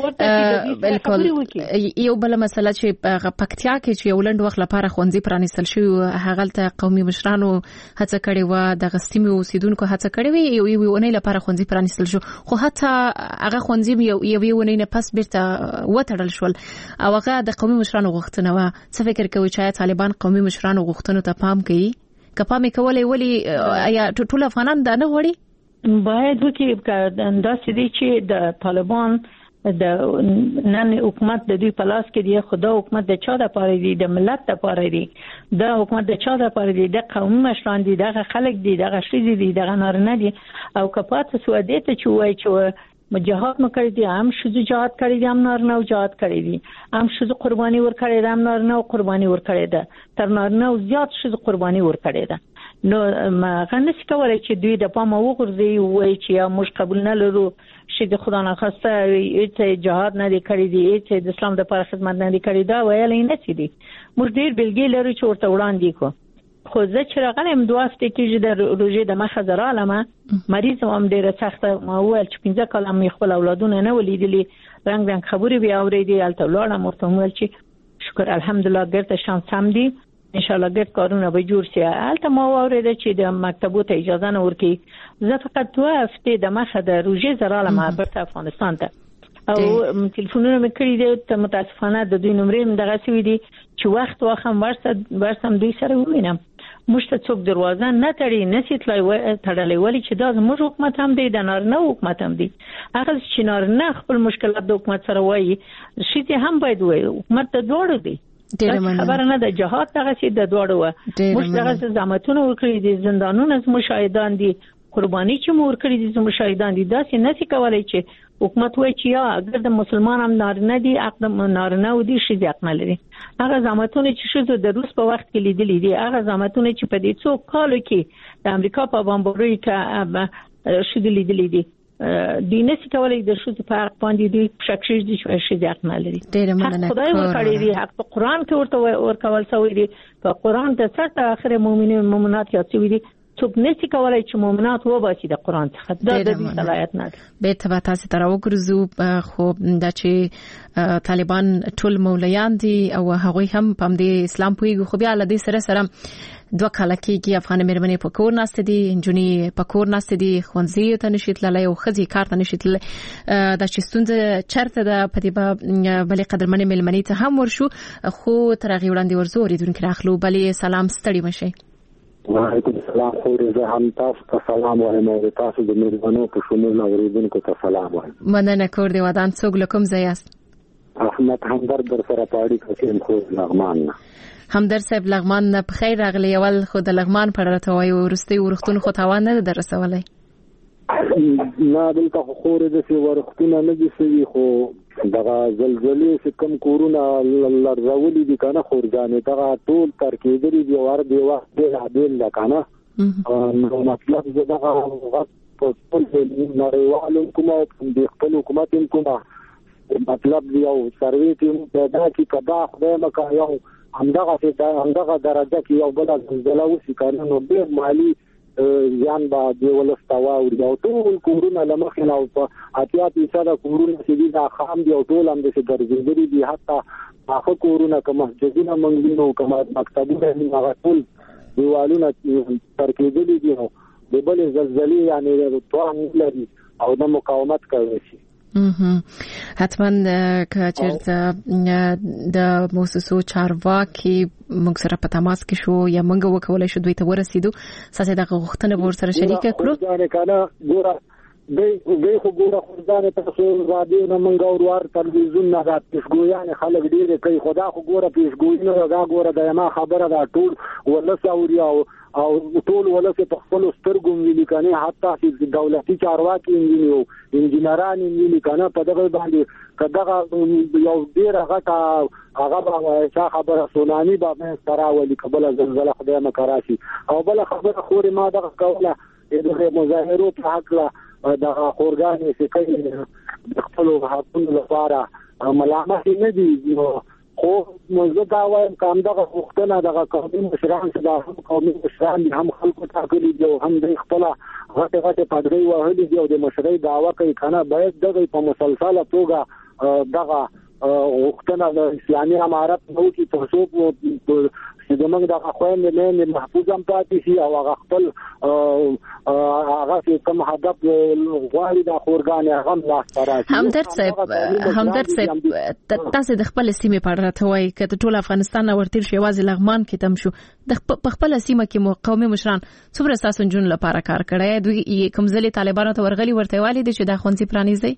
بالکل یو بل مسله چې پکتیا کې چې ولند وخت لپاره خوندې پرانیستل شو، هغه ته قومي مشرانو هڅه کړې و، د غستیمو اوسیدونکو هڅه کړې و یو یو ونې لپاره خوندې پرانیستل شو، خو حتی هغه خوندې یو یو ونې نه پس بیرته وټړل شول او هغه د قومي مشرانو غوښتنه و. څه فکر کوي چې طالبان قومي مشرانو غوښتنو ته پام کوي؟ کپا مې کولای ولی یا ټول افغانان دا نه غوړي؟ باید وکي دا سدي چې د طالبان د نن حکومت د دوی په لاس کې دی، خدا حکومت د چا د پاره دی؟ د ملت د پاره دی. دا حکومت د چا د پاره دی؟ د قومي مشران دي، دغه خلک دي، دغه شې دي، دغه نارینه دي. او کپات سعودي ته چې وای چې جهاد مو کړی دي، هم شذ جهاد کړی دي، هم نارینه او جهاد کړی دي، هم شذ قرباني ور کړی ده، هم نارینه او قرباني ور کړی ده، تر نارینه او زیات شذ قرباني ور کړی ده. نو غنښ کولای چې دوی د پامه وګرځي وای چې یا موږ قبول نه لرو چې د خدای نه خواسته هیڅ جهاد نه دی کړی دی، هیڅ د اسلام د لپاره خدمت نه دی کړی، دا ویل نه چي دي. موږ ډیر بلګي لرو چې ورته وړاندې کو. خو زه چې راغلم دوه هفته کې د روزې د مخه زرالمه مریض هم ډیره سخته، ما وویل چې پنځه کاله مې خپل اولادونه نه ولیدلي، رنګ رنګ خبرې بیا اورېدې. هلته ولاړم ورته وویل چې شکر الحمدلله ګرته شان سم دي، ان شاء الله ګرد کارونه به جوړ شي. هلته ما واورېده چې د مکتبو ته اجازه نه ورکوي. زه فقط دوه هفتې د مخه د روژې زرالم بیرته افغانستان ته، او تلیفونونه مې کړي دي. متاسفانه د دوی نمرې مې دغسې وي دي چې وخت واخم ورسم دوی سره ووینم. موږ ته څوک دروازه نه تړي، نه سي تړلی، ولې چې دا زموږ حکومت هم دی، د نارینه حکومت هم دی. هغه چې نارینه خپل مشکلات د حکومت سره وایي، ښځې هم باید وایي. حکومت د دواړو دی، خبره نه د جهاد دغه سي د دواړو و. موږ دغه زحمتونه ورکړي دي، زندانونه زموږ شهیدان دي، قرباني چې مو ورکړي دي زموږ شهیدان دي. داسې نشي کولای چې حکومت وایي چې یا اگر د مسلمان هم نارینه دي، حق د نارینه او دي ښځې حق نه لري. هغه زحمتونه چې ښځو د روس په وخت کې لیدلي دي، هغه زحمتونه چې په دې څو کالو کې د امریکا په بمباریو کې ښځې لیدلي دي، دی نسی کولای د ښځو په حق باندې دی شکشش دي چې ښځې حق نه لري. حق خدای ورکړي دي، حق په قرآن کې ورته ورکول شوی دی. په قرآن د سر ته اخر مؤمنین مؤمنات یاد شوی دي. څوک نسی کولای چې مؤمنات وباسي د قرآن څخه، دا د دې صلاحیت نه ده. به ته تاسو ته راوګرځو. خو دا چې طالبان ټول مولیان دي او هغوی هم په دې اسلام پویږي، خو بیا له دې سره سره دوه کاله کېږي افغان مېرمنې په کور ناستې دي، نجونې په کور ناستې دي، ښوونځیو ته نشي تللی او ښځې کار ته نشي تللی. دا چې ستونزه چېرته ده، په دې به بلې قدرمنې مېلمنې ته هم ورشو. خو تر هغې وړاندې ورځو اورېدونکي راخلو. بلې سلام، ستړي مه شئ. وعلیکم السلام. خورې زه هم تاسو ته سلام وایم او تاسو د مېلمنو په شمول اورېدونکو ته سلام وایم. مننه. کور دې ودان. څوک له کوم ځای یاست؟ احمد همدرد در سره په اړیکه کې یم، خو لغمان نه. همدرد صاحب لغمان نه په خیر راغلی. اول خو د لغمان په اړه ته وایو، وروستي ورښتون خو تاوان نه ده رسولی؟ نه، دلته خو خورې داسې ورښتونه نه دي شوي، خو دغه زلزلې چې کوم کورونه لړزولي دي که نه خورګانې، دغه ټول ترکېدلي دي او هر بې وخت بېلابېل ده که نه. نو مطلب زه دغه غږ په ټول نړیوال حکومت او د خپل حکومت حکومت مطلب یو سروې کې پیدا کړي که دا خدای مکړه یو همدغه همدغه درجه کې یو بله زلزله وشي که نه، نو ډېر مالي زیان به دې ولس ته واوړي. او ټول کورونه له مخې نه او په اتیا فیصده کورونه چې دي دا خام دي او ټول همداسې ګرځېدلي دي. حتی پاخه کورونه که مسجدونه موږ وینو که مکتبونه وینو هغه ټول دیوالونه ترکېدلي دي. نو د بلې زلزلې یعنې توان نه لري او نه مقاومت کولی شي. حتما که چیرته د موسسو چارواکي موږ سره په تماس کې شو یا موږ وکولای شو دوی ته ورسېدو، ساسې دغه غوښتنه به ورسره شریکه کړو. دوی خو ګوره خورځانې تاسو رادیو نه موږ اورو، تلویزیون نه دا پیشګویانې خلک ډېرې کوي، خو دا خو ګوره پیشګویي نه ده، دا ګوره د یما خبره ده. ټول ولس اوري او او ټول ولس په خپلو سترګو ویني که نه، حتی چې دولتي چارواکي ویني او انجینران ویني که نه. په دغه باندې که دغه یو ډېره غټه هغه به چا خبره سونامي به منځته راولي، که بله زلزله خدای مکړه راشي. او بله خبره خورې ما دغه کوله د مظاهرو په هکله دغه خورګانې چې کوي د خپلو حقونو لپاره ملامتې نه دي. خو زه دا وایم که همدغه غوښتنه دغه قومي مشران چې دا هم قومي مشران دي، هم خلکو ټاکلي دي او هم دوی خپله غټې غټې پګړۍ وهلي دي او د مشرۍ دعوه کوي که نه، باید دغه په مسلسله توګه دغه غوښتنه د اسلامي امارت نه وکړي تر څو چې زموږ دغه خویندې میندې محفوظ هم پاتې شي او هغه خپل هغه چې کوم هدف غواړي دا خورګانې هغه هم لاسته راشي. همدرد صاحب همدرد صاحب تاسو د خپل سیمې په اړه راته وایئ، که د ټول افغانستان نه ورتېر شو یوازې لغمان کې تم شو، د خپله سیمه کې مو قومي مشران څومره ستاسو نجونو لپاره کار کړی؟ دوی کوم ځلې طالبانو ته ورغلي ورته ویلي دي چې دا ښوونځي پرانیزئ؟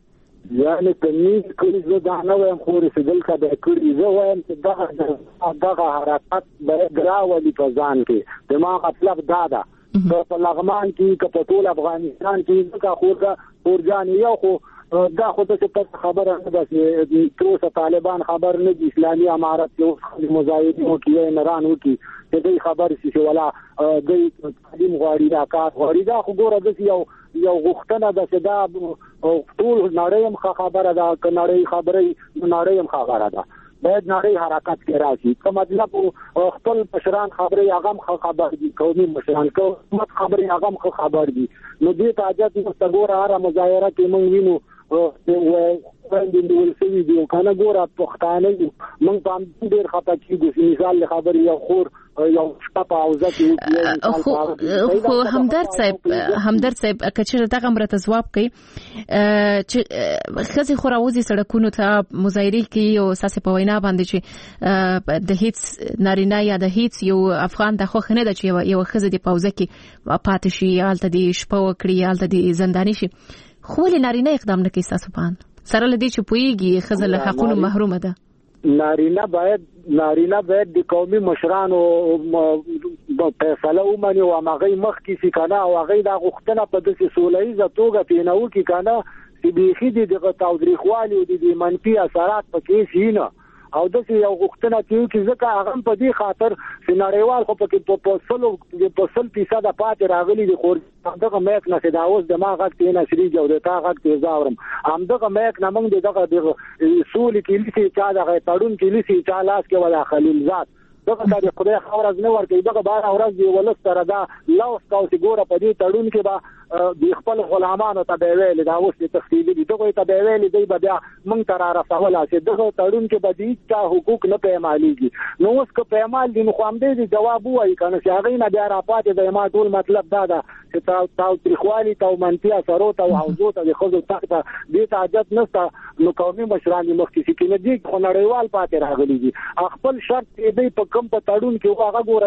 یعنی کني کړي زه دا نه وایم خو رسیدل کا به کړي زه وایم چې دا دغه حرکت به ګراولي په ځان کې دماغ مطلب دا ده په لغمان کې که په ټول افغانستان کې ځکه خو دا اورجان یو خو دا خو ته خبره نه ده چې تروسه طالبان خبر نه دي اسلامي امارت یو مظاهرینو کې نران وکي چې دوی خبر شي ولا دوی تعلیم غواړي دا کار غواړي دا خو ګوره د یو یو غوښتنه ده چې دا ټول نړۍ هم خبره ده که نړۍ خبرې نړۍ هم خبره ده باید نړۍ حرکت کې راشي که مطلب خپل مشران خبرې هغه هم خبر دي قومي مشران که حکومت خبرې هغه هم خبر دي نو دې ته حاجت نشته ګوره هره مظاهره کې موږ وینو وړاندې نیول شوي دي که نه ګوره پښتانه یو موږ په همدې ډېر خفه کېږو مثال د خبرې یو خور یو شپه په حوزه کې خو همدرد صاحب همدرد صاحب که چېرې دغه مرته ځواب کوي چې ښځې خو راوځي سړکونو ته مظاهرې کوي او ستاسې په وینا باندې چې د هیڅ نارینه یا د هیڅ یو افغان د خوښ نه ده چې یوه ښځه د په حوزه کې پاتې شي هلته دې شپه وکړي هلته دې زنداني شي خو ولې نارینه اقدام نه کوي ستاسو په اند سره له دې چې پوهېږي ښځه له حقونو محرومه ده نارینه باید نارینه باید د قومي مشرانو فیصله ومني او هغوی مخکې شي که نه او هغوی دا غوښتنه په داسې سوله ییزه توګه پرې نه وکړي که نه چې بیخي د دغه تاوتریخوالي او د منفي اثرات پکې شي نه او داسې یو غوښتنه چې وکړي ځکه هغه هم په دې خاطر چې نړیوال خو پکې په سلو په سل فیصده پاتې راغلي دي خو همدغه میک نه چې دا اوس د ما غږ ته نشریږي او د تا غږ ته زه اورم همدغه میک نه موږ د دغه د سولې کلیسې چا دغه تړون کلیسې چا لاس کې ولا خلیلزاد دغه د خدای خبر نه ورکوي دغه بار اورز دی ولس سره دا لاس کاو چې ګوره په دې تړون کې به د خپل غلامانو ته به ویل دا اوس تخفیدي دي دغه ته به ویل دی به بیا موږ تر رسول چې دغه تړون کې به دې چا حقوق نه پیمالېږي نو اوس که پیمال دي نو خو هم دې جواب وایي کنه چې هغه نه بیا راپاتې د ما ټول مطلب دا ده چې تاسو تاسو تریخوالي تاسو منتیا سره او حوزو ته د خزو تخت دې ته عادت نشته نو قومي مشران مخکې چې کنه دې خو نړیوال پاتې راغلي دي خپل شرط دې په کم په تړون کې هغه ګوره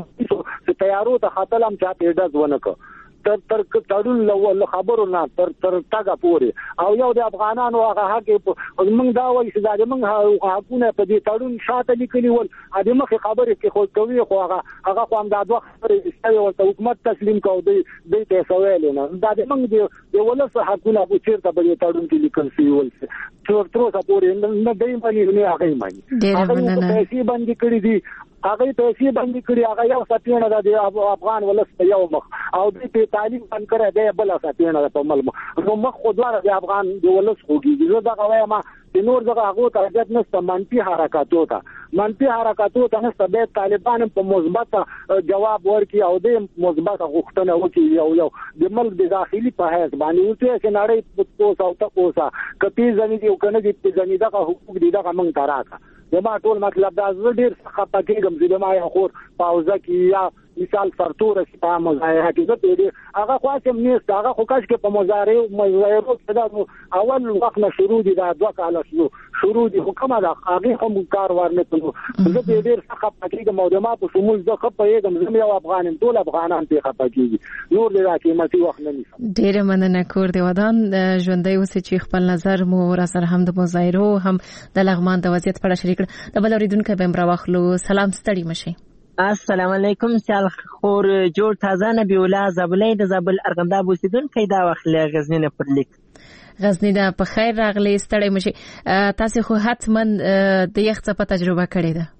چې تیارو ته خاطر هم چا پیډز ونکړه تر تر تړون له خبرو نه تر تر تاګه پورې او یو د افغانانو هغه حق موږ دا وایي چې دا موږ حقونه په دې تړون شاته لیکلي ول ا دې مخې خبرې کې خو کوي خو هغه هغه خو هم دا دوه خبرې استوي ورته حکومت تسلیم کو دی دې ته سوال نه دا د موږ د ولس حقونه په چیرته په دې تړون کې لیکل شوی ول تر تر اوسه پورې نه دی باندې نه هغه باندې هغه پیسې باندې کړی دي هغه پیسې باندې کړی هغه یو سپینه د افغان ولس په یو مخ او دې تعلیم باندې کړی دی بل سپینه په مل نو مخ خدای د افغان د ولس خوږي زه دا وایم چې نور دغه هغه ته حاجت نشته منفي حرکاتو ته منفي حرکاتو ته نشته به طالبان په مثبت جواب ورکړي او د مثبت غوښتنه وکړي یو یو د ملک د داخلي په حیث باندې وته چې نړۍ په توسه او تاسو کپی ځنی دی او کنه دې ځنی دغه حقوق دي دغه موږ تراکه زما ټول مطلب دا زه ډیر څه پکېږم چې ما یو خور پاوزه کې یا مثال فرتور په مظاهره کې زه دې هغه خاصم نیست هغه خو کاش کې په مظاهره مظاهره کې دا اول وخت نه شروع دي دا دوه کال شروع شروع دي حکومت دا هغه هم کار ورنه کړو زه دې ډیر څه پکېږم او ما په شمول زه خپېږم زه یو افغان ټول افغانان ته خپېږي نور دې راکې وخت نه نیسم ډیر مننه کور دی ودان ژوندۍ اوس چې خپل نظر مو را سره هم د مظاهره هم د لغمان د وضعیت په اړه شریک کړ د بل اوریدونکو به امر واخلو سلام ستړي مشي السلام علیکم سیال خور جوړ تازه نبی الله زبلې د زبل ارغنداب اوسیدونکو دا وخت غزنی نه پر لیک غزنی دا په خیر راغلی ستړي مشي تاسو خو حتما د یخ څه په تجربه کړې ده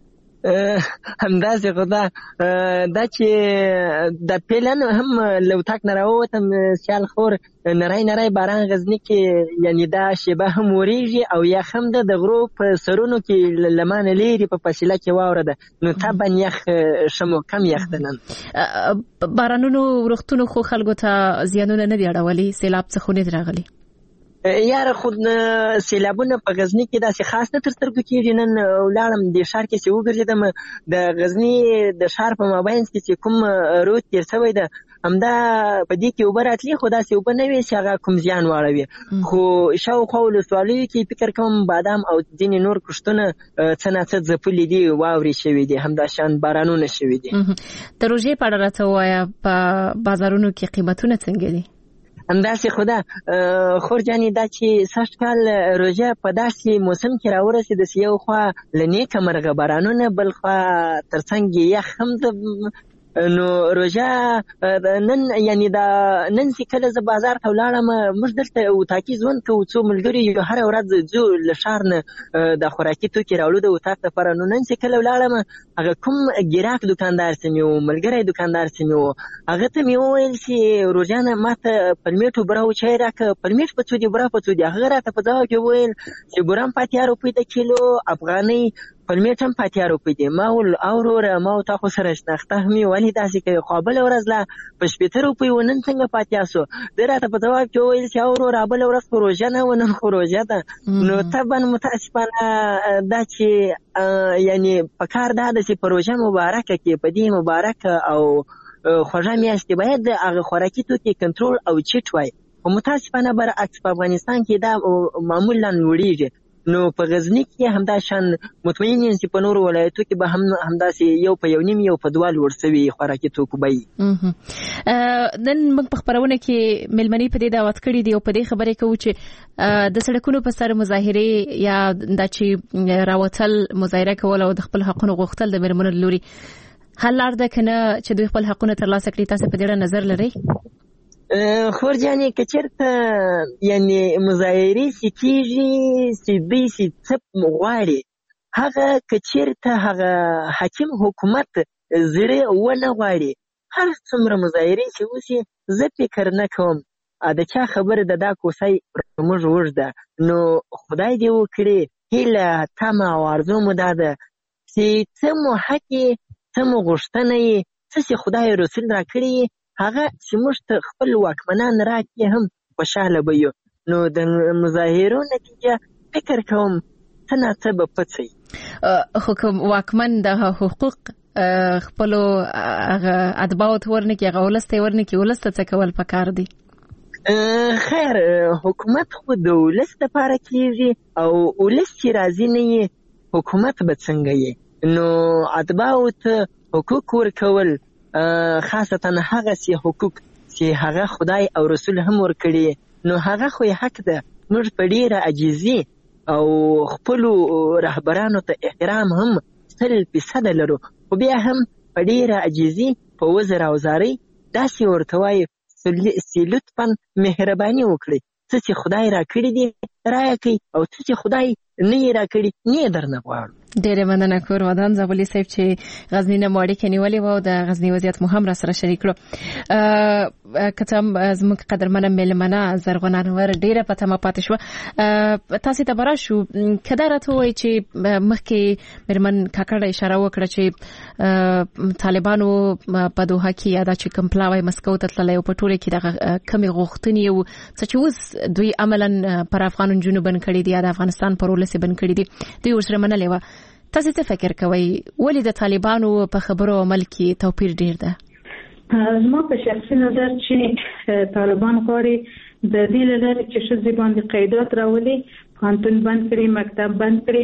همداسې خو دا دا چې د پیلن هم لوتاک نه راووتم سیال خور نری نری باران غزنی کې یعنی دا شیبه هم وریږي او یا هم د غرو په سرونو کې لمانه لیري په فاصله کې واوره ده نو طبعا یخ شمو کم یخ ده نن بارانونو ورختونو خو خلکو ته زیانونه نه دی اړولي سیلاب څخه خو نه راغلي یاره خود سیلابونه په غزنی کې داسې خاص نه تر سترګو کېږي نن ولاړم د ښار کې چې وګرځېدم د غزنی د ښار په مابینځ کې چې کوم رود تېر شوی ده همدا په دې کې اوبه راتلې خو داسې اوبه نه وي چې هغه کوم زیان واړوي خو شاوخوا ولسوالیو کې فکر کوم بادام او ځینې نور کښتونه څه ناڅه ځپلي دي واورې شوي دي همدا شان بارانونه شوي دي د روژې په اړه راته ووایه په بازارونو کې قیمتونه څنګه دي همداسې خو ده خور جانې دا چې سږ کال روژه په داسې موسم کې راورسېده چې یو خوا له نیکه مرغه بارانونه بل خوا تر څنګ یخ هم ده. نو روژه نن یعنی دا نن چې کله زه بازار ته ولاړم موږ دلته اتاقي ژوند کوو څو ملګري یو هره ورځ ځو له ښار نه د خوراکي توکي راوړو د اتاق لپاره. نو نن چې کله ولاړم هغه کوم ګراک دوکاندار چې مې و ملګری دوکاندار چې مې و هغه ته مې وویل چې روژانه ما ته پلمېټ وبره و چای راکړه. پلمېټ په څو دي بوره په څو دي؟ هغه راته په ځواب کې وویل چې بوره هم په اتیا روپۍ د کیلو افغانۍ پلمېټ هم په اتیا روپۍ دی. ما وویل او وروره ما تا خو سره شناخته هم یې ولې داسې کوې خو بله ورځ لا په شپېته روپۍ و نن څنګه په اتیا سو؟ دی راته په ځواب کې وویل چې او وروره بله ورځ خو روژه نه و نن خو روژه ده. نو طبعا متاسفانه دا چې یعنی په کار دا ده چې په روژه مبارکه کې په دې مبارکه او خوږه میاشت کې باید هغه خوراکي توکي کنټرول او چټ وای. خو متاسفانه برعکس په افغانستان کې دا معمولا وړېږي. نو په غزني کې همدا شان مطمئن یم چې په نورو ولایتو کې به هم همداسې یو په یو نیم یو په دوه لوړ شوي خوراکي توکو بیې. نن موږ په خپرونه کې مېلمنې په دې دعوت کړي دي او په دې خبرې کوو چې د سړکونو په سر مظاهرې یا دا چې راوتل مظاهره کول او د خپل حقونو غوښتل د مېرمنو له لوري حل لار ده که نه چې دوی خپل حقونه ترلاسه کړي؟ تاسو په دې اړه نظر لرئ؟ خور جانې که چېرته یعنې مظاهرې چې کېږي چې دوی چې څه غواړي هغه که چېرته هغه حاکم حکومت زړه ونه غواړي هر څومره مظاهرې چې وشي زه فکر نه کوم د چا خبره د دا کوسۍ موږ اوږده. نو خدای دې وکړي هیله تمه او آرزو مو دا ده چې څه مو حق یې څه مو غوښتنه یې څه چې خدای رسول را کړي هغه چې موږ ته خپل واکمنان راکړي هم خوشحاله به یو. نو د مظاهرو نتیجه فکر کوم څه ناڅه به پڅوي. خو که واکمن د حقوق خپلو اتباعو ته ورنکړي هغه ولس ته یې ورنکړي ولس ته څه کول پکار دي؟ خیر حکومت خو د ولس دپاره کېږي او ولس چې راضي نه یې حکومت به څنګه یې؟ نو اتباعو ته حقوق ورکول خاصتا هغه سي حقوق چې هغه خدای او رسول هم ورکړي نو هغه خو حق ده. موږ په ډیره عاجزي او خپل رهبرانو ته احترام هم سل فیصد لرو خو بیا هم په ډیره عاجزي په وزر او زاري داسې ورته وایي چې لطفا مهرباني وکړئ څه چې خدای را کړي دي رایه کوي او څه چې خدای نه یې را کړي نه درنه غواړو. ډېره مننه کور ودان زابلي صاحب چې غزنی نه مو اړیکې نیولې وو د غزنی وضعیت مو هم را سره شریک کړو. که څه زموږ قدرمنه مېلمنه زرغونه انور ډېره په تمه پاتې شوه. تاسې ته به راشو که دا راته ووایي چې مخکې مېرمن کاکړه اشاره وکړه چې طالبانو په دوحه کې یا دا چې کوم پلاوی مسکو ته تللی او په ټوله کې دغه کمې غوښتنې وو څه چې اوس دوی عملا پر افغان نجونو بند کړي دي یا د افغانستان پر ولس یې بند کړي دي دوی ورسره منلې وه. تاسو څه فکر کوئ ولې د طالبانو په خبرو او عمل کې توپیر ډیر ده؟ زما په شخصي نظر چې طالبان غواړي د دې لپاره چې ښځې باندې قیدات راولي پوهنتون بند کړي مکتب بند کړي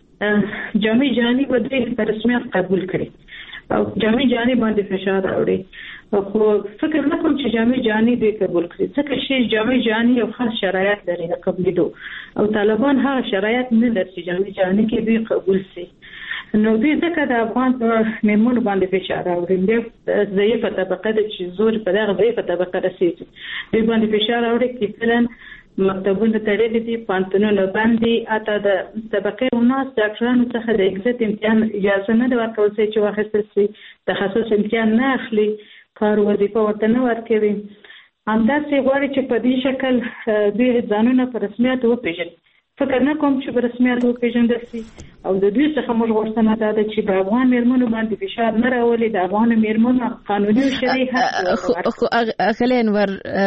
جامع جهاني به دوی په رسمیت قبول کړي او جامع جهاني باندې فشار راوړي. خو فکر نه کوم چې جامع جهاني دوی قبول کړي ځکه چې جامع جهاني یو خاص شرایط لري د قبولېدو او طالبان هغه شرایط نه لري چې جامع جهاني کې دوی قبول شي. نو دوی ځکه د افغان میرمنو باندې فشار راوړي د ضعیفه طبقه د چې زور په دغه ضعیفه طبقه رسېږي دوی باندې فشار راوړي چې فعلا مکتبونه تړلي دي پوهنتونونه بند دي حتی د طبقې وناس ډاکټرانو څخه د اګزیت امتحان اجازه نه ده ورکول شوې چې واخیستل شي تخصص امتحان نه اخلي کار وظیفه ورته نه ورکوي. همداسې غواړي چې په دې شکل دوی ځانونه په رسمیت وپېژني. فکر نه کوم چې په رسمیت وپېژندل شي او د دوی څخه موږ غوښتنه دا ده چې په افغان میرمنو باندې فشار نه راولي د افغان میرمنو قانوني او شرعي حق. خو اغلی انور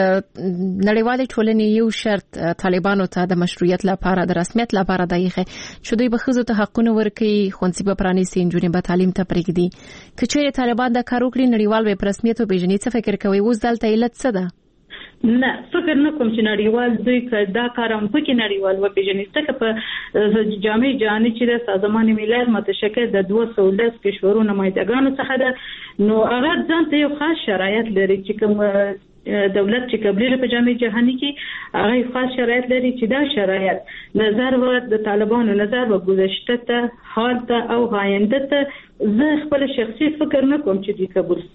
نړیوالې ټولنې یو شرط طالبانو ته د مشروعیت لپاره د رسمیت لپاره دی چې دوی به ښځو ته حقونه ورکړي ښوونځي به پرانیستي نجونې به تعلیم ته پرېږدي. که چېرې طالبان دا کار وکړي نړیوال به په رسمیت وپېژني. څه فکر کوئ اوس دلته علت څه ده؟ نه فکر نه کوم چې نړیوال دوی دا کار هم پکې نړیوال وپېژني ځکه په جامع جهاني چې د سازمان ملل متشکل د دوه سوه لس کشورو نمایندګانو څخه ده نو هغه ځان ته یو خاص شرایط لري چې کوم دولت چې قبلي په جامع جهاني کې هغه خاص شرایط لري چې دا شرایط نظر و د طالبانو نظر و گذشته ته حال ته او آینده ته زه خپل شخصي فکر نه کوم چې دې قبول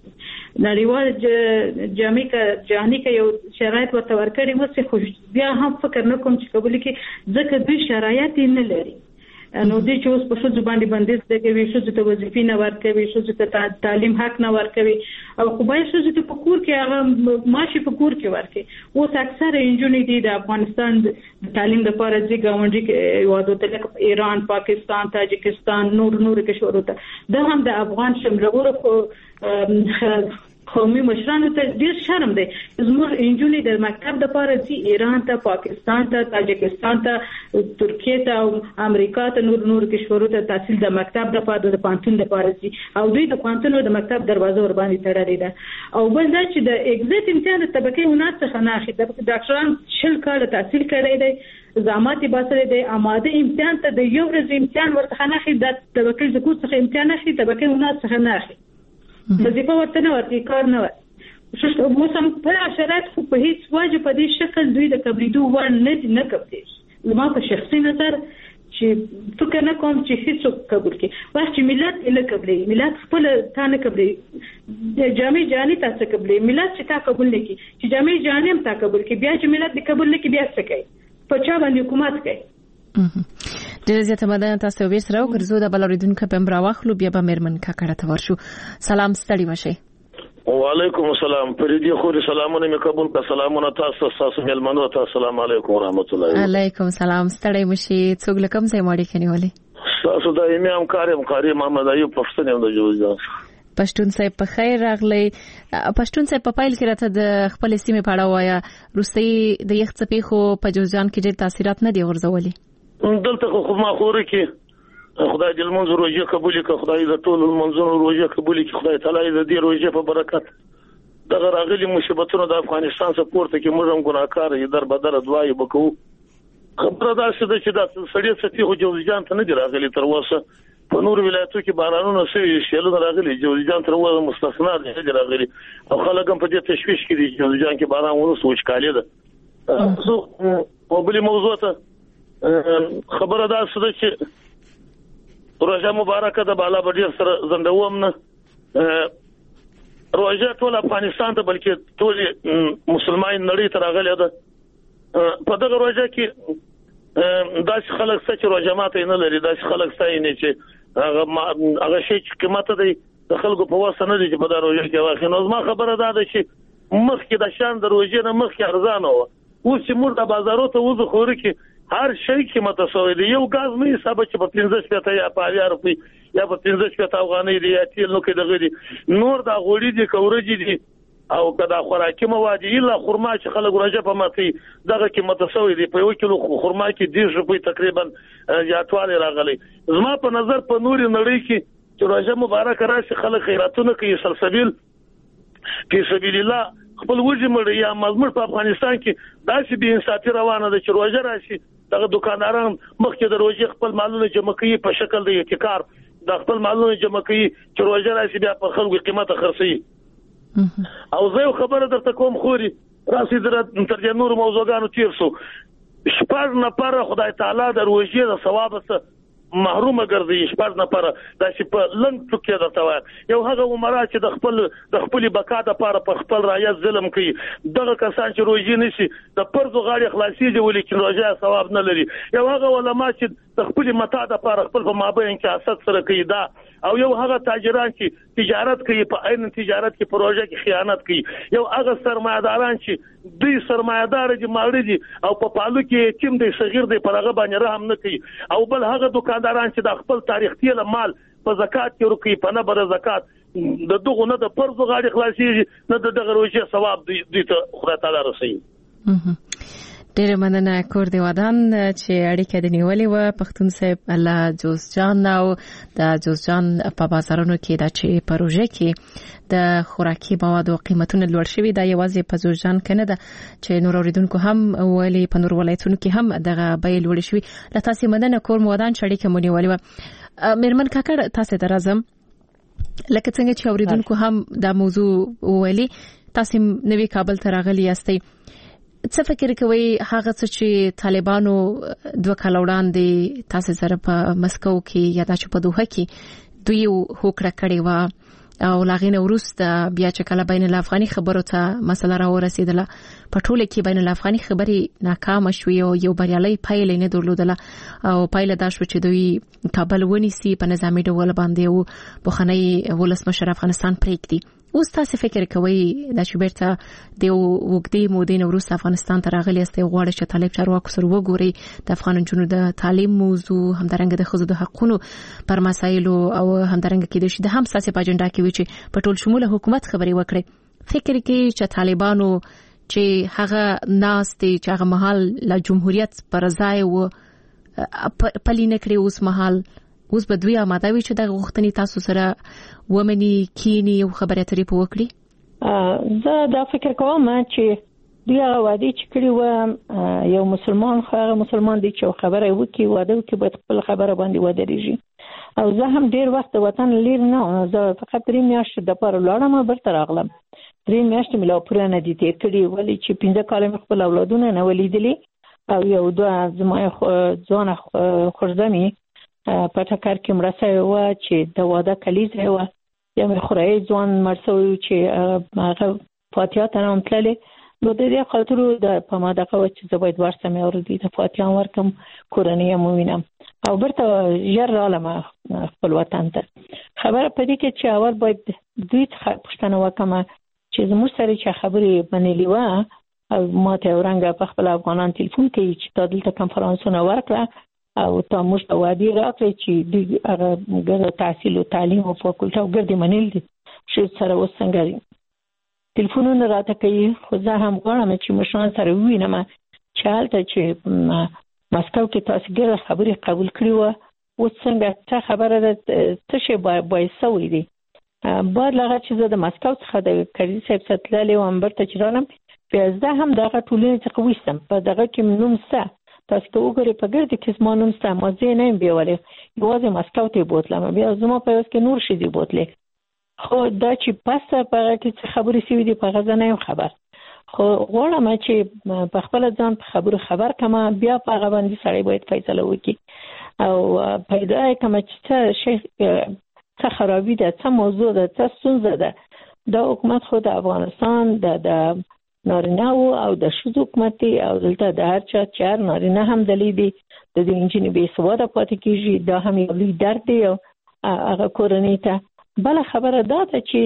نړیوال جامع جهاني کې یو شرایط ورته ورکړي مو خو بیا هم فکر نه کوم چې قبول کې ځکه دوی شرایط نه لري نو د چې اوس په ښځو باندې بندیز لګوي ښځو ته وظیفې نه ورکوي ښځو ته تعلیم حق نه ورکوي او خو باید ښځو ته په کور کې هغه معاشي په کور کې ورکړي اوس اکثره نجونې دي د افغانستان د تعلیم لپاره ځي ګاونډي هېوادو ته لکه ایران پاکستان تاجکستان نور نور کشورو ته دا هم د افغان شملغورو خو قومي مشرانو ته ډیر شرم دی زموږ انجونې د مکتب د پاره چې ایران ته پاکستان ته تاجکستان ته ترکیه ته او امریکا ته نور نور کشورو ته تحصیل د مکتب د پاره د پانتون د پاره چې او دوی د پانتون د مکتب دروازه ور باندې تړلې ده او بل دا چې د ایگزیټ امتحان د طبقه ونات څخه نه اخی د ډاکټران شل کال تحصیل کړی دی زامات باسره دی آماده امتحان ته د یو ورځ امتحان ورته نه اخی د طبقه زکوت څخه امتحان اخی طبقه ونات څخه نه اخی وظیفه ورته نه ورته کار نه وای شو موسم په شرایط خو په هیڅ وجه په دې شکل دوی د قبلېدو وړ نه نه کوي زما په شخصي نظر چې فکر نه کوم چې هیڅ قبول کړي وخت چې ملت اله قبلې ملت خپل تا نه قبلې د جامع جهاني تاسو قبلې ملت چې تا قبول نه کړي چې جامع جهاني هم تا قبول کړي بیا چې ملت دې قبول نه کړي بیا څه کوي په چا باندې حکومت کوي ډېر زیاته مدنه تاسو به سره وګرځو د بلوریدونکو په امر واخلو بیا به مېرمن کاکړه ته ورشو سلام ستړي مشه وعلیکم السلام پریدي خو سلامونه مې قبول کا سلامونه تاسو تاسو ملمنو ته السلام علیکم ورحمت الله علیکم سلام ستړي مشه څوک لکم ځای ماړي کنيولې تاسو د ایمه همکار همکاري محمد ایوب پښتون یو د جوړ پښتون صاحب په خیر راغلی پښتون صاحب په پایل کې راته د خپل سیمه پاړه وایا روسي د یخ څپې خو په جوزجان کې ډېر تاثیرات نه دی ورزولي دلته خو ما خوري کې خدای دې المنظور روزه قبول کړي خدای دې ټول المنظور روزه قبول کړي خدای تعالی دې روزه په برکت دغه راغلي مصیبتونو د افغانستان سپورت کې موږ هم ګناکار یې در بدر دعای وکړو خبره دا چې دا سړی ستې خو جوزجان ته نه دی راغلي تر اوسه په نور ولایتو کې بارانونه سوي شیلونه راغلي جوزجان تر اوسه مستثنا دي راغلي او خلک هم په دې تشویش کې دي جوزجان کې باران ونه سوچ کاله ده سو او بل موضوع ته خبره دا څه ده چې روزه مبارکه د بالا بډیر سره زندوم نه روزه ټول افغانستان ته بلکې ټول مسلمان نړۍ ته راغلي ده په دغه روزه کې داس خلک چې روزه ماته نه لري داس خلک ستای نه چې هغه هغه شی چې قیمت دی د خلکو په واسطه نه دي چې په دغه روزه کې واخې نو زما خبره دا ده چې مخکې د شان د روزه نه مخکې ارزانه و اوس چې موږ د بازارو ته وځو خوري کې هر شي کې متساوي دی یو غاز نه حساب چې په پنځه شپته یا په اویا روپۍ یا په پنځه شپته افغانۍ دی یا تیل نو کې دغه دي نور د غوړي دي کورجي دي او کدا خوراکي مواد الا خرما چې خلک راځي په ماتي دغه کې متساوي دي په یو کیلو خرما کې دیش روپۍ تقریبا زیاتوالی راغلي زما په نظر په نوري نړۍ کې چې راځي مبارک راشي خلک خیراتونه کوي سلسبیل په سبیل الله خپل وجه مړ یا مزمر په افغانستان کې داسې به انصافي روانه ده چې روزه راشي دغه دکانداران مخکې د روزه خپل مالونه جمع کوي په شکل د احتکار د خپل مالونه جمع کوي چې روزه راشي بیا په خلکو قیمته خرڅي او زه یو خبره درته کوم خوري راسي در تر نور موضوعګانو تیر سو شپږ نفر خدای تعالی د روزه د ثواب سره محروم ګرځي شپږ نفر د چې په لنډ ټکی درته وای یو هغه عمره چې د خپل د خپل بقا د لپاره په خپل رعایت ظلم کوي دغه کسان چې روزي نشي د پرځو غاړي خلاصي دی ولیکن روزه ثواب نه لري یو هغه علما چې د خپل متا د لپاره خپل په مابین کې حسد سره کوي دا او یو هغه تاجران چې تجارت کوي په عین تجارت کې پروژه کې خیانت کوي یو هغه سرمایداران چې دوی سرمایدار دي مالي دي او په پالو کې چیم دي صغیر دي پرغه باندې رحم نه کوي او بل هغه دکانداران چې د خپل تاریخ تیل مال په زکات کې ورکوي په نه بر زکات د دغه نه د پرځو غاړي خلاصي نه د دغه روزه ثواب دي ته خدای تعالی رسي ډېر مننه کور دی ودان چې اړیکه د نیولې و پښتون صاحب الله جوزجان او د جوزجان په بازارونو کې د چې پروژه کې د خوراکي موادو قیمتونه لوړ شوي دا یوازې په جوزجان کې نه ده چې نور اوریدونکو هم ویلي په نور ولایتونو کې هم دغه بیې لوړ شوي له تاسو مننه کور مو ودان چې اړیکه مو نیولې و مېرمن کاکړ تاسو ته راځم لکه څنګه چې اوریدونکو هم دا موضوع ویلي تاسو نوی کابل ته راغلی یاستئ. څه فکر کوئ هغه څه چې طالبانو دوه کال وړاندې تاسو سره په مسکو کې یا د چپدوه کې دوی هوکړه کړې و او لاغینه وروسته بیا چې کله بین الافغاني خبرو ته مسله را ورسېدله په ټوله کې بین الافغاني خبرې ناکام شوې او یو بریالي پایله نه درلودله او پایله دا شو چې دوی کابل ونیسي په نظامی ډول باندې او بخنۍ ولسمشر افغانستان پریږدي. اوس تاسو فکر کوئ دا چې بیرته د وګړي مودې وروسته افغانستان ته راغلی است غواړي چې طالب چارواکو سره وګوري د افغان جنونو د تعلیم موضوع همدارنګه د ښځو د حقوقو پر مسایلو او همدارنګه کې د شید هم ساسي په اجنډا کې وي چې په ټول شموله حکومت خبري وکړي. فکر کوي چې طالبانو چې هغه ناس دي چې هغه محل له جمهوریت پر ځای و پلینه کړی اوس محل اوس به دوی آماده وي چې د غوښتنې تاسو سره ومني کینی او خبرې اترې په وکړي. زه دا فکر کوم چې دوی هغه وعده چې کړی و یو مسلمان خو هغه مسلمان دی چې خبره وکړي واده وکړي باید خپل خبره باندې ودرېږي. او زه هم ډیر وخت وطن لیر نه زه فقط درې میاشتې د پاره لاړم برته راغلم. درې میاشتې مې لا پوره نه دي تیر کړي ولی چې پنځه کال مې خپل اولادونه نه ولیدلي او یو دوه زما ځوان خوردمي په ټکر کې مرسته و چې د واده کلیزه و یا مې خورای ځوان مرسوي چې هغه فاتحه ته هم تللي نو د دې خاطر د په ماده کو چې زه باید ورسم اوردی د فاتحه ورکم کورنۍ مو وینم او برته ژر رالم خپل وطن ته. خبره پدې کې چې اول باید دوی پښتنه وکم چې زموږ سره چې خبرې بنلې و او ماته ورنګ په خپل افغانان ټلیفون کوي چې دلته کنفرانسونه ورکړه او ته موږ ته وادي راکړي چې د هغه ګر تحصیل او تعلیم او فاکولټه او ګرځي منل دي چې سره وسنګري ټلیفونونه راته کوي. خو زه هم غواړم چې مشران سره ووینم چې حالته چې مسکو کې تاسو ګر خبرې قبول کړی و او څنګه څه خبره ده څه شی باید سوي دي. بعد لغه چې زه د مسکو څخه د کړي صاحب ستللې و امبرته چرانم په زه هم دغه ټولنې څخه وښتم په دغه کې نوم څه تاسو ته وګورئ په ګرد کې زمونږ ستا مازه نه بیولې یوازې مسکو ته بوتلم بیا زما په اوس کې نور شي دی بوتلې. خو دا چې پاسه په کې خبرې سوي دي په غزا نه خبر خو غواړم چې په خپل ځان په خبرو خبر کما بیا په غو باندې سړی باید فیصله وکړي او پیدا کما چې شیخ څه خرابې ده څه موضوع ده څه ستونزه ده د حکومت خو د افغانستان د نارینه او د شذو حکومت او دلته د هر چا چار نارینه هم دلی دي د دې انجینی به سواده پاتې کیږي دا هم یو لوی درد دی او هغه کورنۍ ته بل خبره ده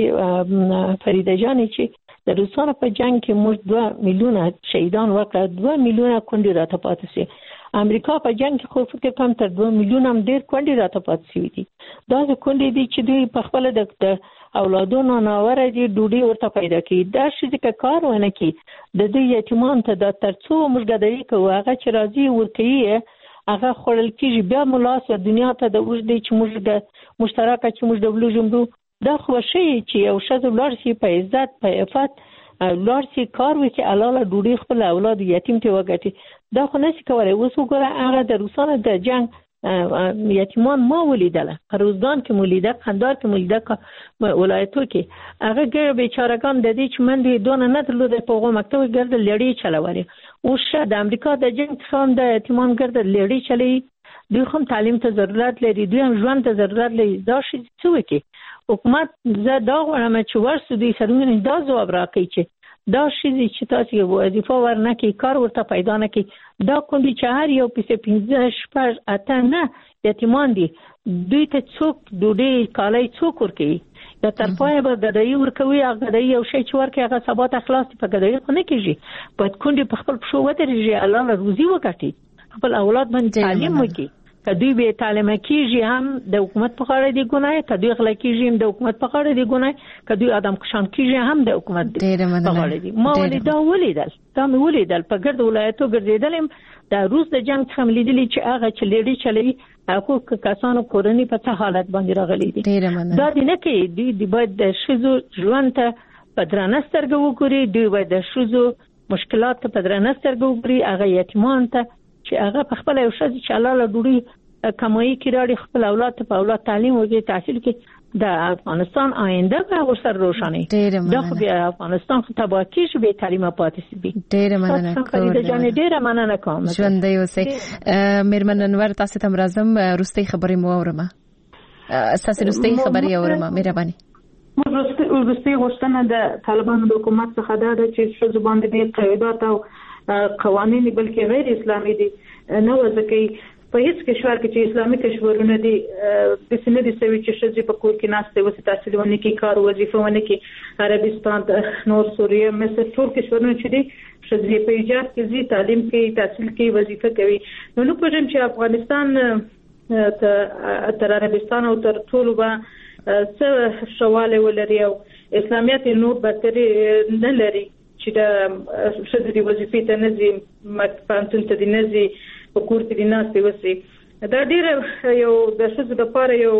چې فریده جان چې د روسانو په جنگ کې موږ دوه میلیونه شهیدان وکړ دوه میلیونه کونډې راته پاتې شي. امریکا په جنگ کې خو فکر کوم تر دوه میلیونه هم ډیر کونډې راته پاتې شي دي. دا د کونډې دي چې دوی په خپل د اولادونو ناوره دي ډوډۍ ورته پیدا کوي دا شي چې کار ونه کوي د دې یتیمان ته د ترڅو موږ غدري کوو هغه چې راځي ورکوي هغه خړل کیږي بیا ملاس دنیا ته د وجدي چې موږ د مشترکه چې موږ د بلوجمرو دا خو شي چې یو شذ لار شي په عزت په عفت لار شي کار وکړي علاوه ډوډۍ خپل اولاد یتیم ته وګټي دا خو نشي کولای اوس وګوره هغه د روسانو د جنگ یتیمان ما ولیدله روزګان کې مولیده قندار کې مولیده ولایتو کې هغه ګر بیچارهګان د دې چې من دې دونه نه درلوده په هغه مکتب ګرځ لړۍ چلولې او شه د امریکا د جنگ څخه د یتیمان ګرځ لړۍ چلی دوی هم تعلیم ته ضرورت لري دوی هم ژوند ته ضرورت لري دا شي څه وکي حکومت زه دا غواړم چې ورسو دي سرونه دا ځواب راکړي چې دا شي چې تاسو وظیفه ورنکې کار ورته پیدا نه کی دا کوم چې هر یو پیسه پنځه شپږ اته نه یتیمان دي دوی ته څوک ډوډۍ کالای څوک ورکوي یا تر پایه به غدای ورکوي هغه غدای یو شی چې ورکوي هغه سبا ته خلاص په غدای خو نه کیږي په کونډي په خپل پښو ودرېږي الله روزي وکړي خپل اولاد باندې تعلیم وکړي کدی به تعلیم کیږي هم د حکومت په غاړه دی ګناه کدی غلا کیږي هم د حکومت په غاړه دی ګناه کدی ادم کشان کیږي هم د حکومت په غاړه دی ما ولیدا ولیدل دا مې ولیدل په ګرد ولایتو ګرځیدل د روس د جنگ څخه لیدلی چې هغه چې لیډي چلی هغه کسانو کورنۍ په څه حالت باندې راغلي دي دا دی نه کې دی د باید د شذو ژوند ته په درنه سترګه وګوري دی باید د شذو مشکلات ته په درنه سترګه وګوري هغه یتیمان ته چې هغه په خپل یو شذ چې الله له ډوډۍ کمایي کې راړي خپل اولاد ته په اولاد تعلیم ورکړي تحصیل کې د افغانستان آینده به ورسره روښانه ډېر د خو بیا افغانستان خو تباه کیږي به تعلیم پاتې سي ډېر مننه فرید جان ډېر مننه کوم ژوندۍ اوسئ مېرمن انور تاسو ته مرزم روستي خبرې مو اورم تاسو روستي خبرې اورم مهرباني وروستي غوښتنه د طالبانو د حکومت څخه دا ده چې ښځو باندې د قواعد او قوانين بلکې غیر اسلامي دي نه وځکه په هیڅ کشور کې چې اسلامي کشورونه دي د سینې د سوي چې ښځې په کور کې ناشته وسه تحصیل ونه کې کار وظیفه ونه کې عربستان نور سوریه مصر ټول کشورونه چې دي ښځې په ایجاد کې زی تعلیم کې تحصیل کې وظیفه کوي نو نو کوم چې افغانستان تر عربستان او تر ټولو به څه شواله ولري او اسلامیت نور بهتري نه لري چې د ښځې د وظیفې ته نزي مکتب ته د نزي په کور کې ناشته وسي دا ډیر یو د ښځو لپاره یو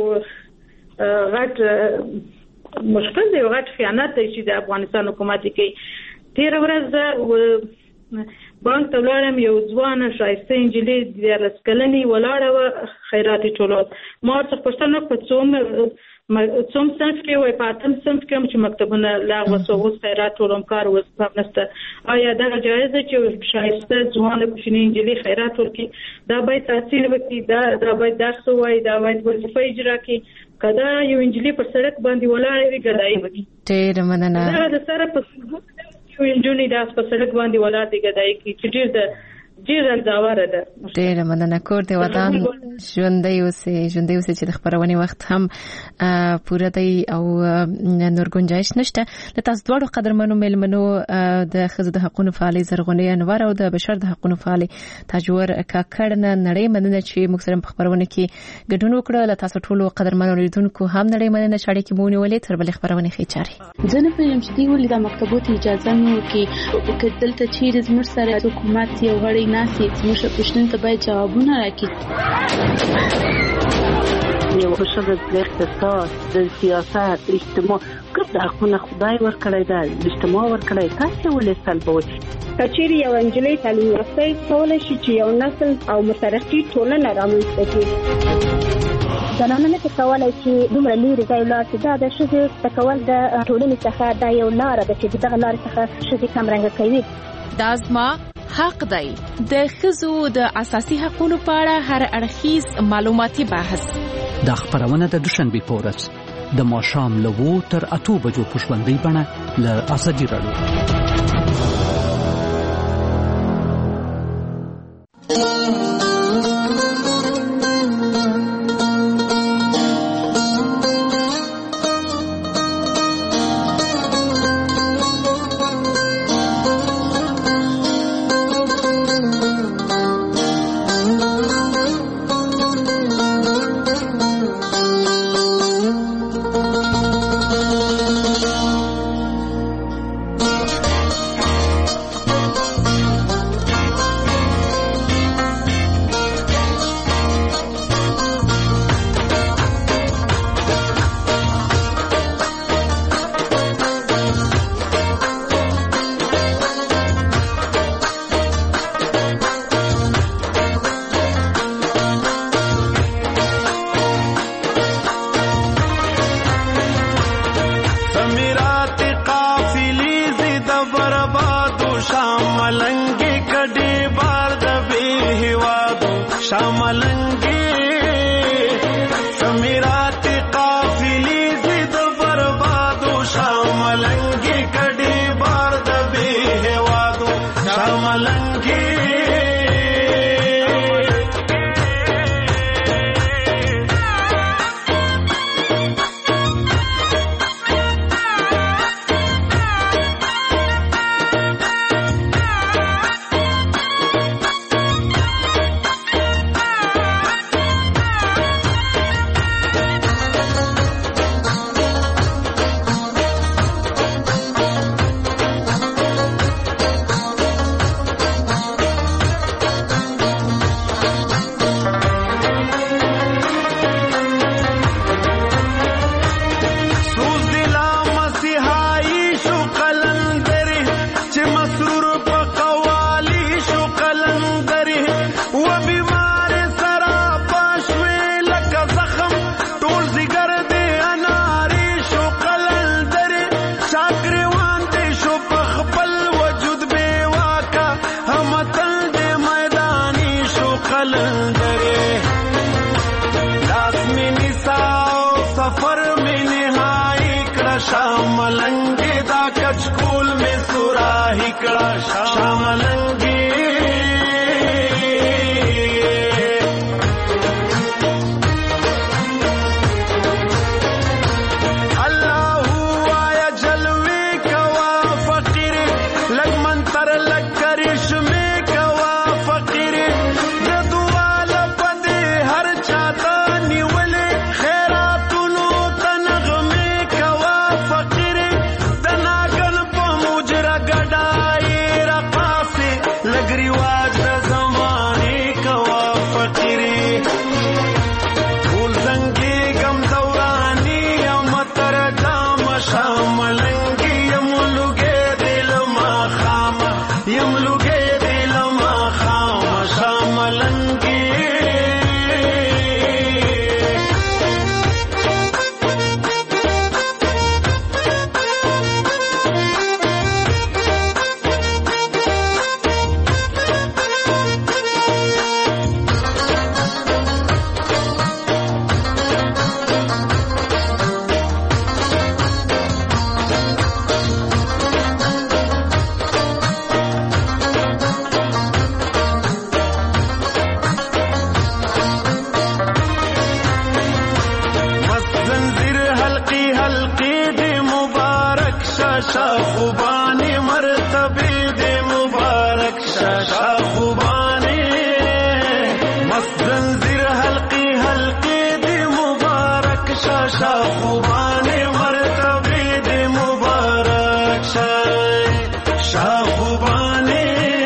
غټ مشکل دی غټ خیانت دی چې د افغانستان حکومت کوي تیر ورځ بانک ته ولاړم یو ځوان شایسته انجلۍ د لسکلنی ولاړه خیراتي ټولول ما څه پښتنه په څوم څوم صنف کې وای پاتم صنف کې چې مکتبونه لاغ وسو اوس خیرات ټولم کار وس پامنسته آیا دا جایز ده چې شایسته ځوان په شنه انجلۍ خیرات ورکي دا باید تحصیل وکړي دا دا باید درس وای دا باید وظیفه اجرا کړي کدا یو انجلۍ پر سړک باندې ولاړه وي ګدای وکړي ډېر مننه دا د سره په یو انجلۍ دا په سړک باندې ولاړه دی ګدای کی چې ډېر د ډېر ځاوره ده ډېر مننه کور دی ودان ژوندۍ اوسئ ژوندۍ اوسئ چې د خبرونې وخت هم پوره دی او نور گنجائش نشته د تاسو دواړو قدرمنو ملمنو د ښځو د حقوقو فعالي زرغونې انور او د بشر د حقوقو فعالي تاجور کاکړ نه نړۍ مننه چې موږ سره په خبرونه کې ګډون وکړه له تاسو ټولو قدرمنو لیدونکو هم نړۍ مننه چې اړیکې مو ونیولې تر بلې خبرونه ښې چارې زه نه پوهېږم چې دوی ولې د مکتبو اجازه نه ورکوي که دلته چیرې زموږ سره حکومت یو غړی ناسي زموږ پوښتنو ته باید جوابونه راکړي یو ښځه د اقتصاد د سیاست اجتماع ګډ حقونه خدای ورکړی دی اجتماع ورکړی تاسو ولې سلبوي کچېری یو انجلۍ تعلیم یافته کولای شي چې یو نسل او مترقي ټولنه رامنځته کړي زنانه نه کولای چې دومره لري ځای لاس دا د ښځې تکول د ټولنې څخه دا یو لار ده چې دغه لار څخه ښځې کمرنګ کوي دا زما حق دی د ښځو د اساسي حقوقو په اړه هر اړخیز معلوماتي بحث د خبرونه د دوشنبه په ورځ د ماښام له وو تر اته بجو په ژوندۍ بڼه له ازادي راډیو کړه شاملنګي خوبانی مرتبه دے مبارک شاشا خوبانی مست زنجیر حلقی حلقی دے مبارک شاشا خوبانی مرتبه دے مبارک شاشا خوبانی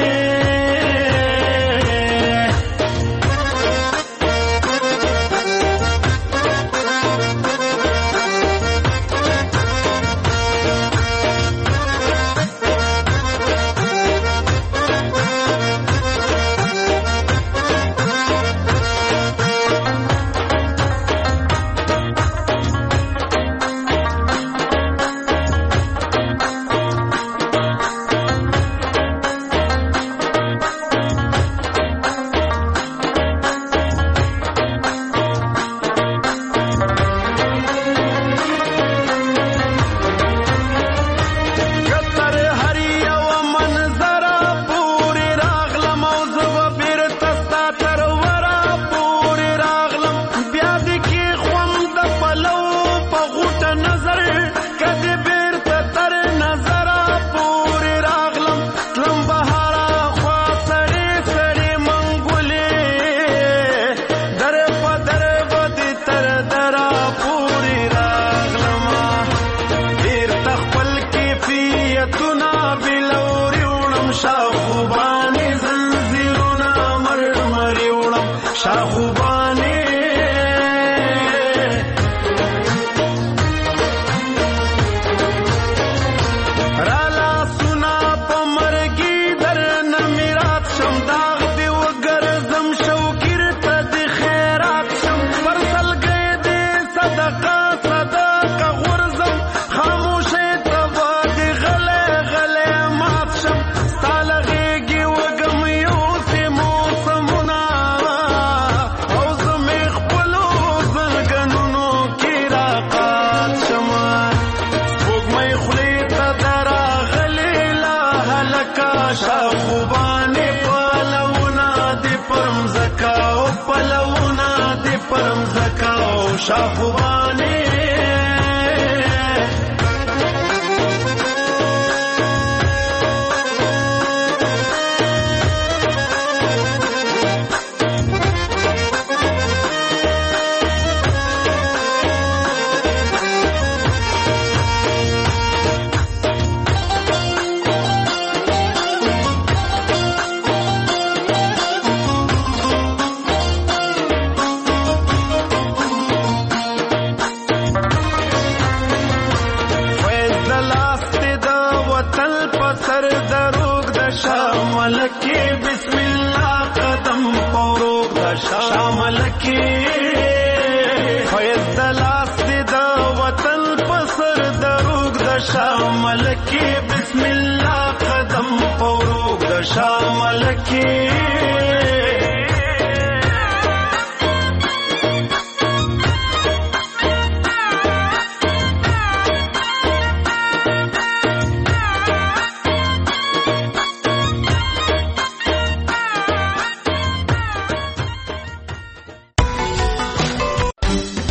شاخوبانی شاملکی بسم الله قدم پوروک دا شاملکی فیض دلاس دا وطن پسر دروک دا شاملکی بسم الله قدم پوروک دا شاملکی